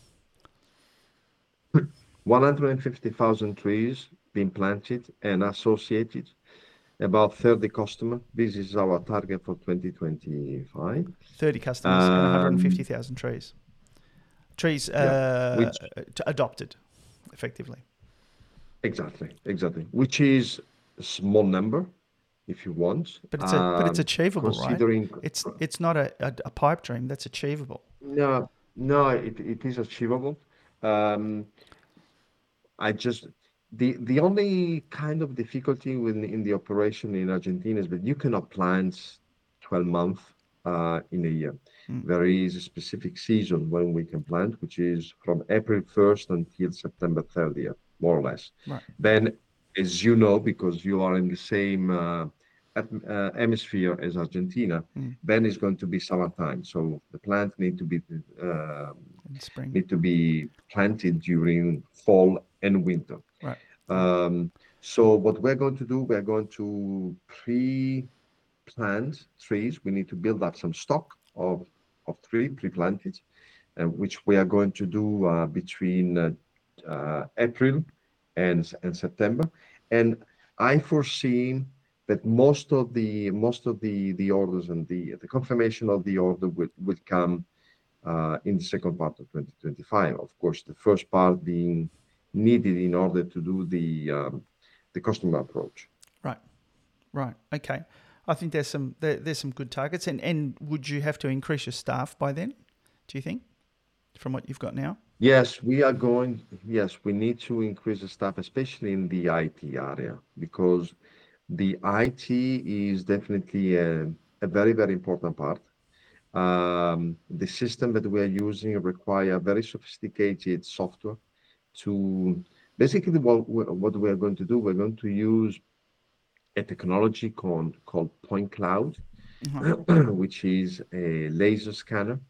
one hundred fifty thousand trees being planted and associated, about thirty customers. This is our target for twenty twenty-five. Thirty customers and one hundred and fifty Um, thousand trees. Trees yeah, uh, which adopted, effectively. exactly, exactly, which is a small number, if you want, But it's a but it's um, achievable, right? considering. It's it's not a, a, a pipe dream. That's achievable. No, no, it, it is achievable. Um, I just the the only kind of difficulty with in the operation in Argentina is that you cannot plant twelve months uh, in a year. Mm, There is a specific season when we can plant, which is from April first until September thirtieth, more or less. right. Then, as you know, because you are in the same uh, at, uh, hemisphere as Argentina, Mm, then it's going to be summertime. So the plant need to be uh, in spring. need to be planted during fall and winter. Right. Right. Um, so what we're going to do, we're going to pre-plant trees. We need to build up some stock of of tree pre-planted, uh, which we are going to do uh, between uh, uh, April and and September. And I foresee that most of the most of the the orders and the the confirmation of the order will will come uh, in the second part of twenty twenty-five. Of course, the first part being needed in order to do the um, the customer approach. Right. Right. Okay. I think there's some there, there's some good targets. And and would you have to increase your staff by then? Do you think, from what you've got now? Yes, we are going. Yes, we need to increase the staff, especially in the I T area, because the I T is definitely a, a very, very important part. Um, the system that we are using require very sophisticated software to basically what we, what we are going to do. We're going to use a technology called called Point Cloud, Uh-huh. which is a laser scanner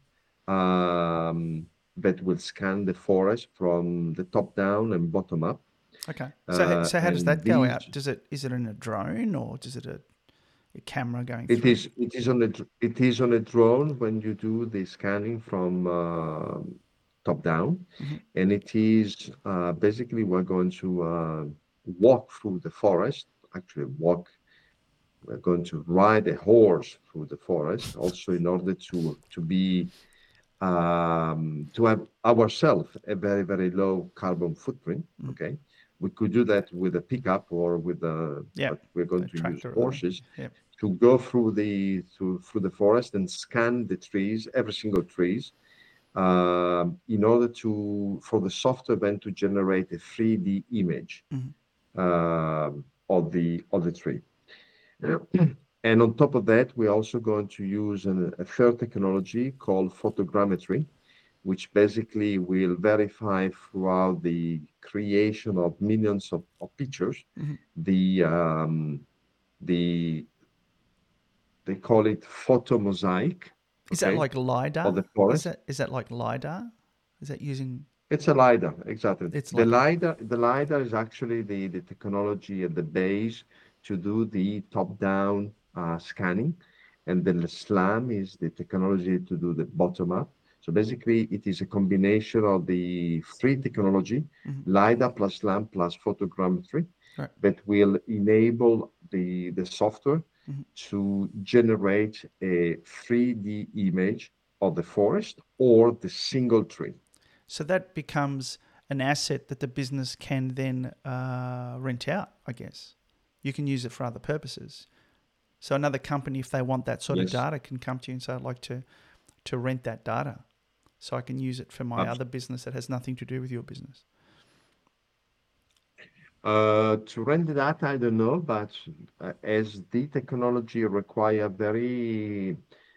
um, that will scan the forest from the top down and bottom up. Okay. So h- Uh, so how does and that go these out? Does it is it in a drone or does it a, a camera going it through? is it is on a dr- it is on a drone when you do the scanning from uh, top down, Hmm. and it is uh, basically we're going to uh, walk through the forest. Actually, walk. We're going to ride a horse through the forest, also in order to to be um, to have ourselves a very, very low carbon footprint. Mm. Okay. We could do that with a pickup or with a, Yeah. but we're going A to use tractor or whatever. horses Yeah. to go through the through, through the forest and scan the trees, every single trees, um, in order to for the software then to generate a three D image Mhm. um, of the of the tree. And on top of that, we're also going to use an, a third technology called photogrammetry, which basically will verify throughout the creation of millions of, of pictures, Mhm. the um, the they call it photo mosaic, Is that okay, like of lidar? the Is forest. that is that like lidar? Is that using? It's a LiDAR, exactly. It's The like a. LiDAR, the LiDAR is actually the, the technology at the base to do the top-down uh, scanning, and the SLAM is the technology to do the bottom-up. So basically, it is a combination of the three technology, Mhm. LiDAR plus SLAM plus photogrammetry, Right. that will enable the, the software Mhm. to generate a three D image of the forest or the single tree. So that becomes an asset that the business can then uh, rent out, I guess. You can use it for other purposes. So another company, if they want that sort of Yes, data, can come to you and say, I'd like to, to rent that data so I can use it for my abs- other business that has nothing to do with your business. Uh, to rent the data, I don't know, but uh, as the technology require very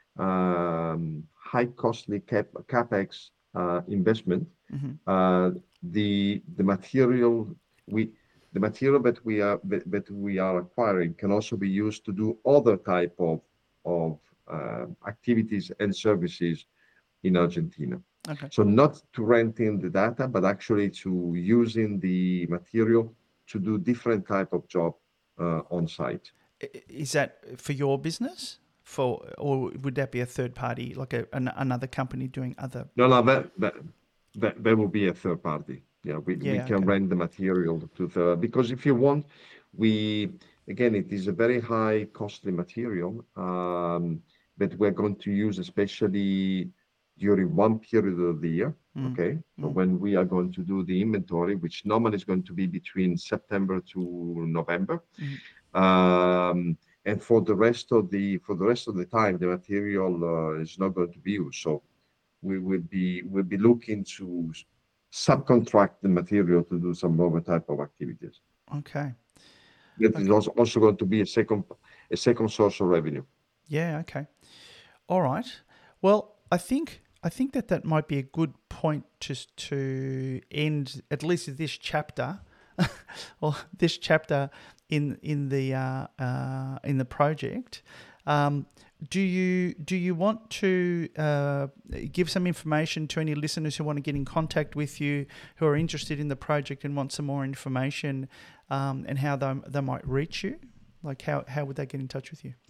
um, high costly cap capex uh, investment, Mm-hmm. uh, the the material we the material that we are that, that we are acquiring can also be used to do other type of of uh, activities and services in Argentina. Okay. So not to renting the data, but actually to using the material to do different type of job uh, on site. Is that for your business? For or would that be a third party, like a, an, another company doing other? No, no, that that that, that will be a third party. Yeah, we, we Yeah. can Okay. rent the material to the because if you want, we again it is a very high costly material um, that we're going to use especially during one period of the year. Mm, Okay, so mm, when we are going to do the inventory, which normally is going to be between September to November, mm. um, and for the rest of the for the rest of the time, the material uh, is not going to be used. So we will be will be looking to subcontract the material to do some other type of activities. Okay. That is Okay. also also going to be a second a second source of revenue. Yeah. Okay. All right. Well, I think I think that that might be a good point to to end at least this chapter, or this chapter in in the uh, uh, in the project. Um, do you do you want to uh, give some information to any listeners who want to get in contact with you, who are interested in the project and want some more information, um, and how they they might reach you? Like how how would they get in touch with you?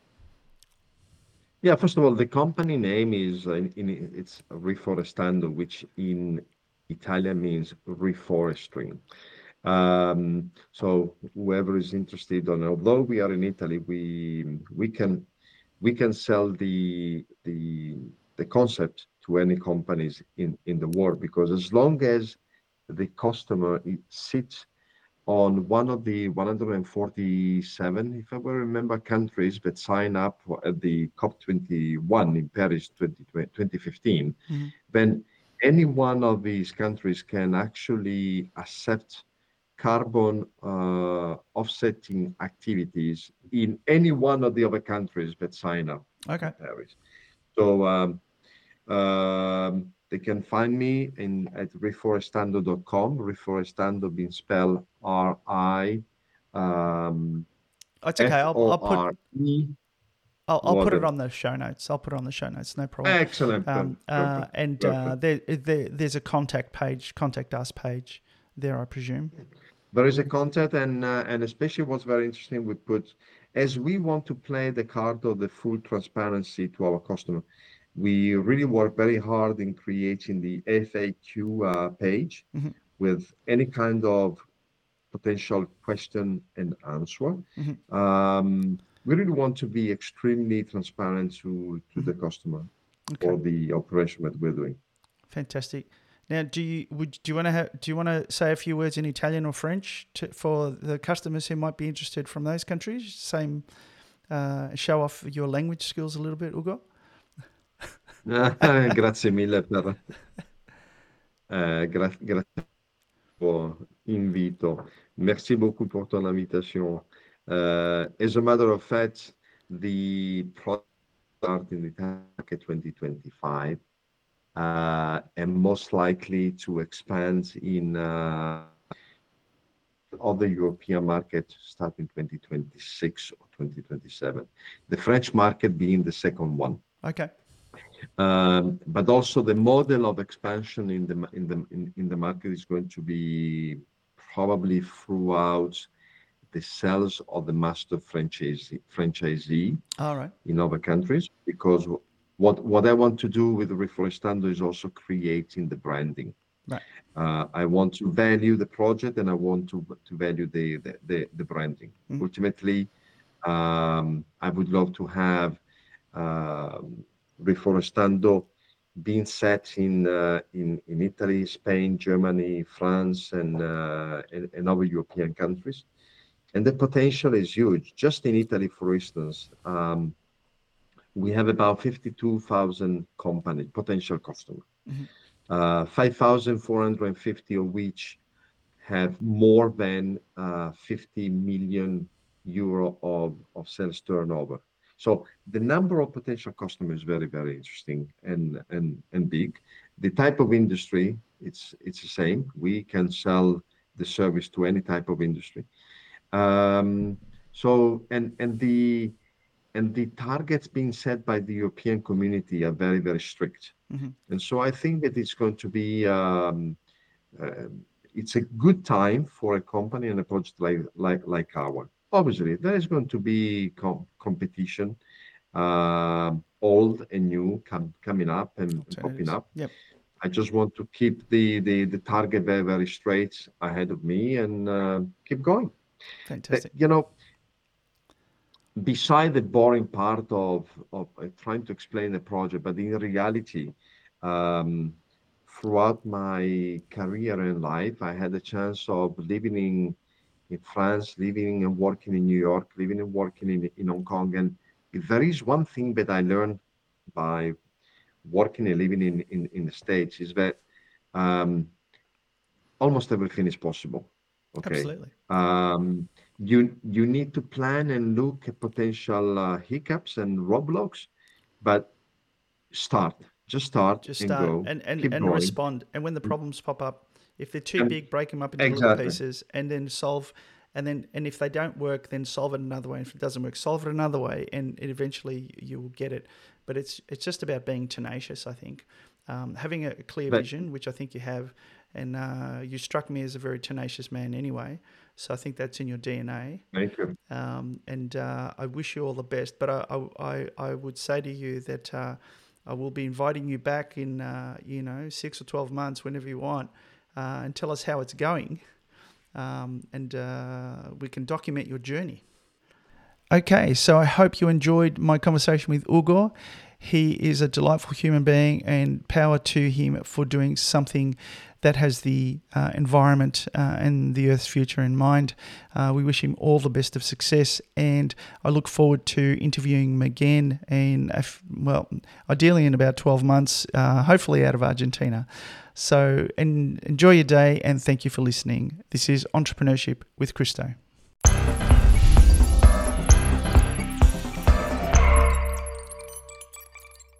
Yeah, first of all, the company name is uh, in, in it's Reforestando, which in Italian means reforestry. Um, so whoever is interested on, although we are in Italy, we we can we can sell the the the concept to any companies in in the world because as long as the customer it sits on one of the one hundred forty-seven, if I will remember, countries that sign up for- at the COP twenty-one in Paris twenty, twenty fifteen, Mm-hmm. then any one of these countries can actually accept carbon uh, offsetting activities in any one of the other countries that sign up in Okay. Paris. So um, um, they can find me in at reforestando dot com. Reforestando being spelled R I um, It's okay. F I'll O I'll put R E I'll, I'll put it water. on the show notes. I'll put it on the show notes. No problem. Excellent. Per- Um, uh, Perfect. and uh, Perfect. there, there there's a contact page, contact us page there, I presume. There is a content, and uh, and especially what's very interesting, we put as we want to play the card of the full transparency to our customer. We really work very hard in creating the F A Q uh, page Hmm. with any kind of potential question and answer. Hmm. Um, we really want to be extremely transparent to to Hmm. the customer Okay, for the operation that we're doing. fantastic. Now, do you would do you want to have, do you want to say a few words in Italian or French to, for the customers who might be interested from those countries? Same, uh, show off your language skills a little bit, Ugo. Grazie mille per eh, gra- grazie pour invito. Merci beaucoup pour ton invitation. Uh, as a matter of fact, the project started in the market twenty twenty-five uh, and most likely to expand in uh, other European markets starting twenty twenty-six or twenty twenty-seven. The French market being the second one. Okay. Um, but also the model of expansion in the in the in, in the market is going to be probably throughout the sales of the master franchisee franchisee All right. in other countries because what what I want to do with Reforestando is also creating the branding. Right. Uh, I want to value the project and I want to to value the the, the, the branding. Mm. Ultimately, um, I would love to have um, Reforestando being set in uh, in in Italy, Spain, Germany, France, and, uh, and and other European countries. And the potential is huge. Just in Italy, for instance, um, we have about fifty-two thousand companies, potential customers, Mm-hmm. uh, five thousand four hundred fifty of which have more than uh, fifty million euro of, of sales turnover. So the number of potential customers is very, very interesting and, and, and big. The type of industry, it's, it's the same. We can sell the service to any type of industry. Um, so, and, and the, and the targets being set by the European community are very, very strict. Mm-hmm. And so I think that it's going to be, um, uh, it's a good time for a company and a project like like like our. Obviously, there is going to be com- competition, uh, old and new com- coming up and, and popping Alternatives. up. Yep. I just want to keep the the, the target very very straight ahead of me and uh, keep going. But, Fantastic. you know, beside the boring part of of uh, trying to explain the project, but in reality, um, throughout my career and life, I had the chance of living in in France, living and working in New York, living and working in in Hong Kong. And if there is one thing that I learned by working and living in in, in the States is that um, almost everything is possible. Okay. Absolutely. Um, you you need to plan and look at potential uh, hiccups and roadblocks, but start. Just start Just and start go. and, and, Keep and going. respond. And when the problems pop up, if they're too And big, break them up into little exactly. pieces and then solve. And then, and if they don't work, then solve it another way. And if it doesn't work, solve it another way, and it eventually you will get it. But it's it's just about being tenacious, I think. Um, having a clear But vision, which I think you have, and uh, you struck me as a very tenacious man anyway. So I think that's in your D N A. thank you. Um, and uh, I wish you all the best. But I I, I would say to you that uh, I will be inviting you back in uh, you know six or twelve months, whenever you want, uh, and tell us how it's going. Um, and uh, we can document your journey. Okay, so I hope you enjoyed my conversation with Ugo. He is a delightful human being, and power to him for doing something that has the uh, environment uh, and the Earth's future in mind. Uh, we wish him all the best of success, and I look forward to interviewing him again in, well, ideally in about twelve months, uh, hopefully out of Argentina. So and enjoy your day, and thank you for listening. This is Entrepreneurship with Christo.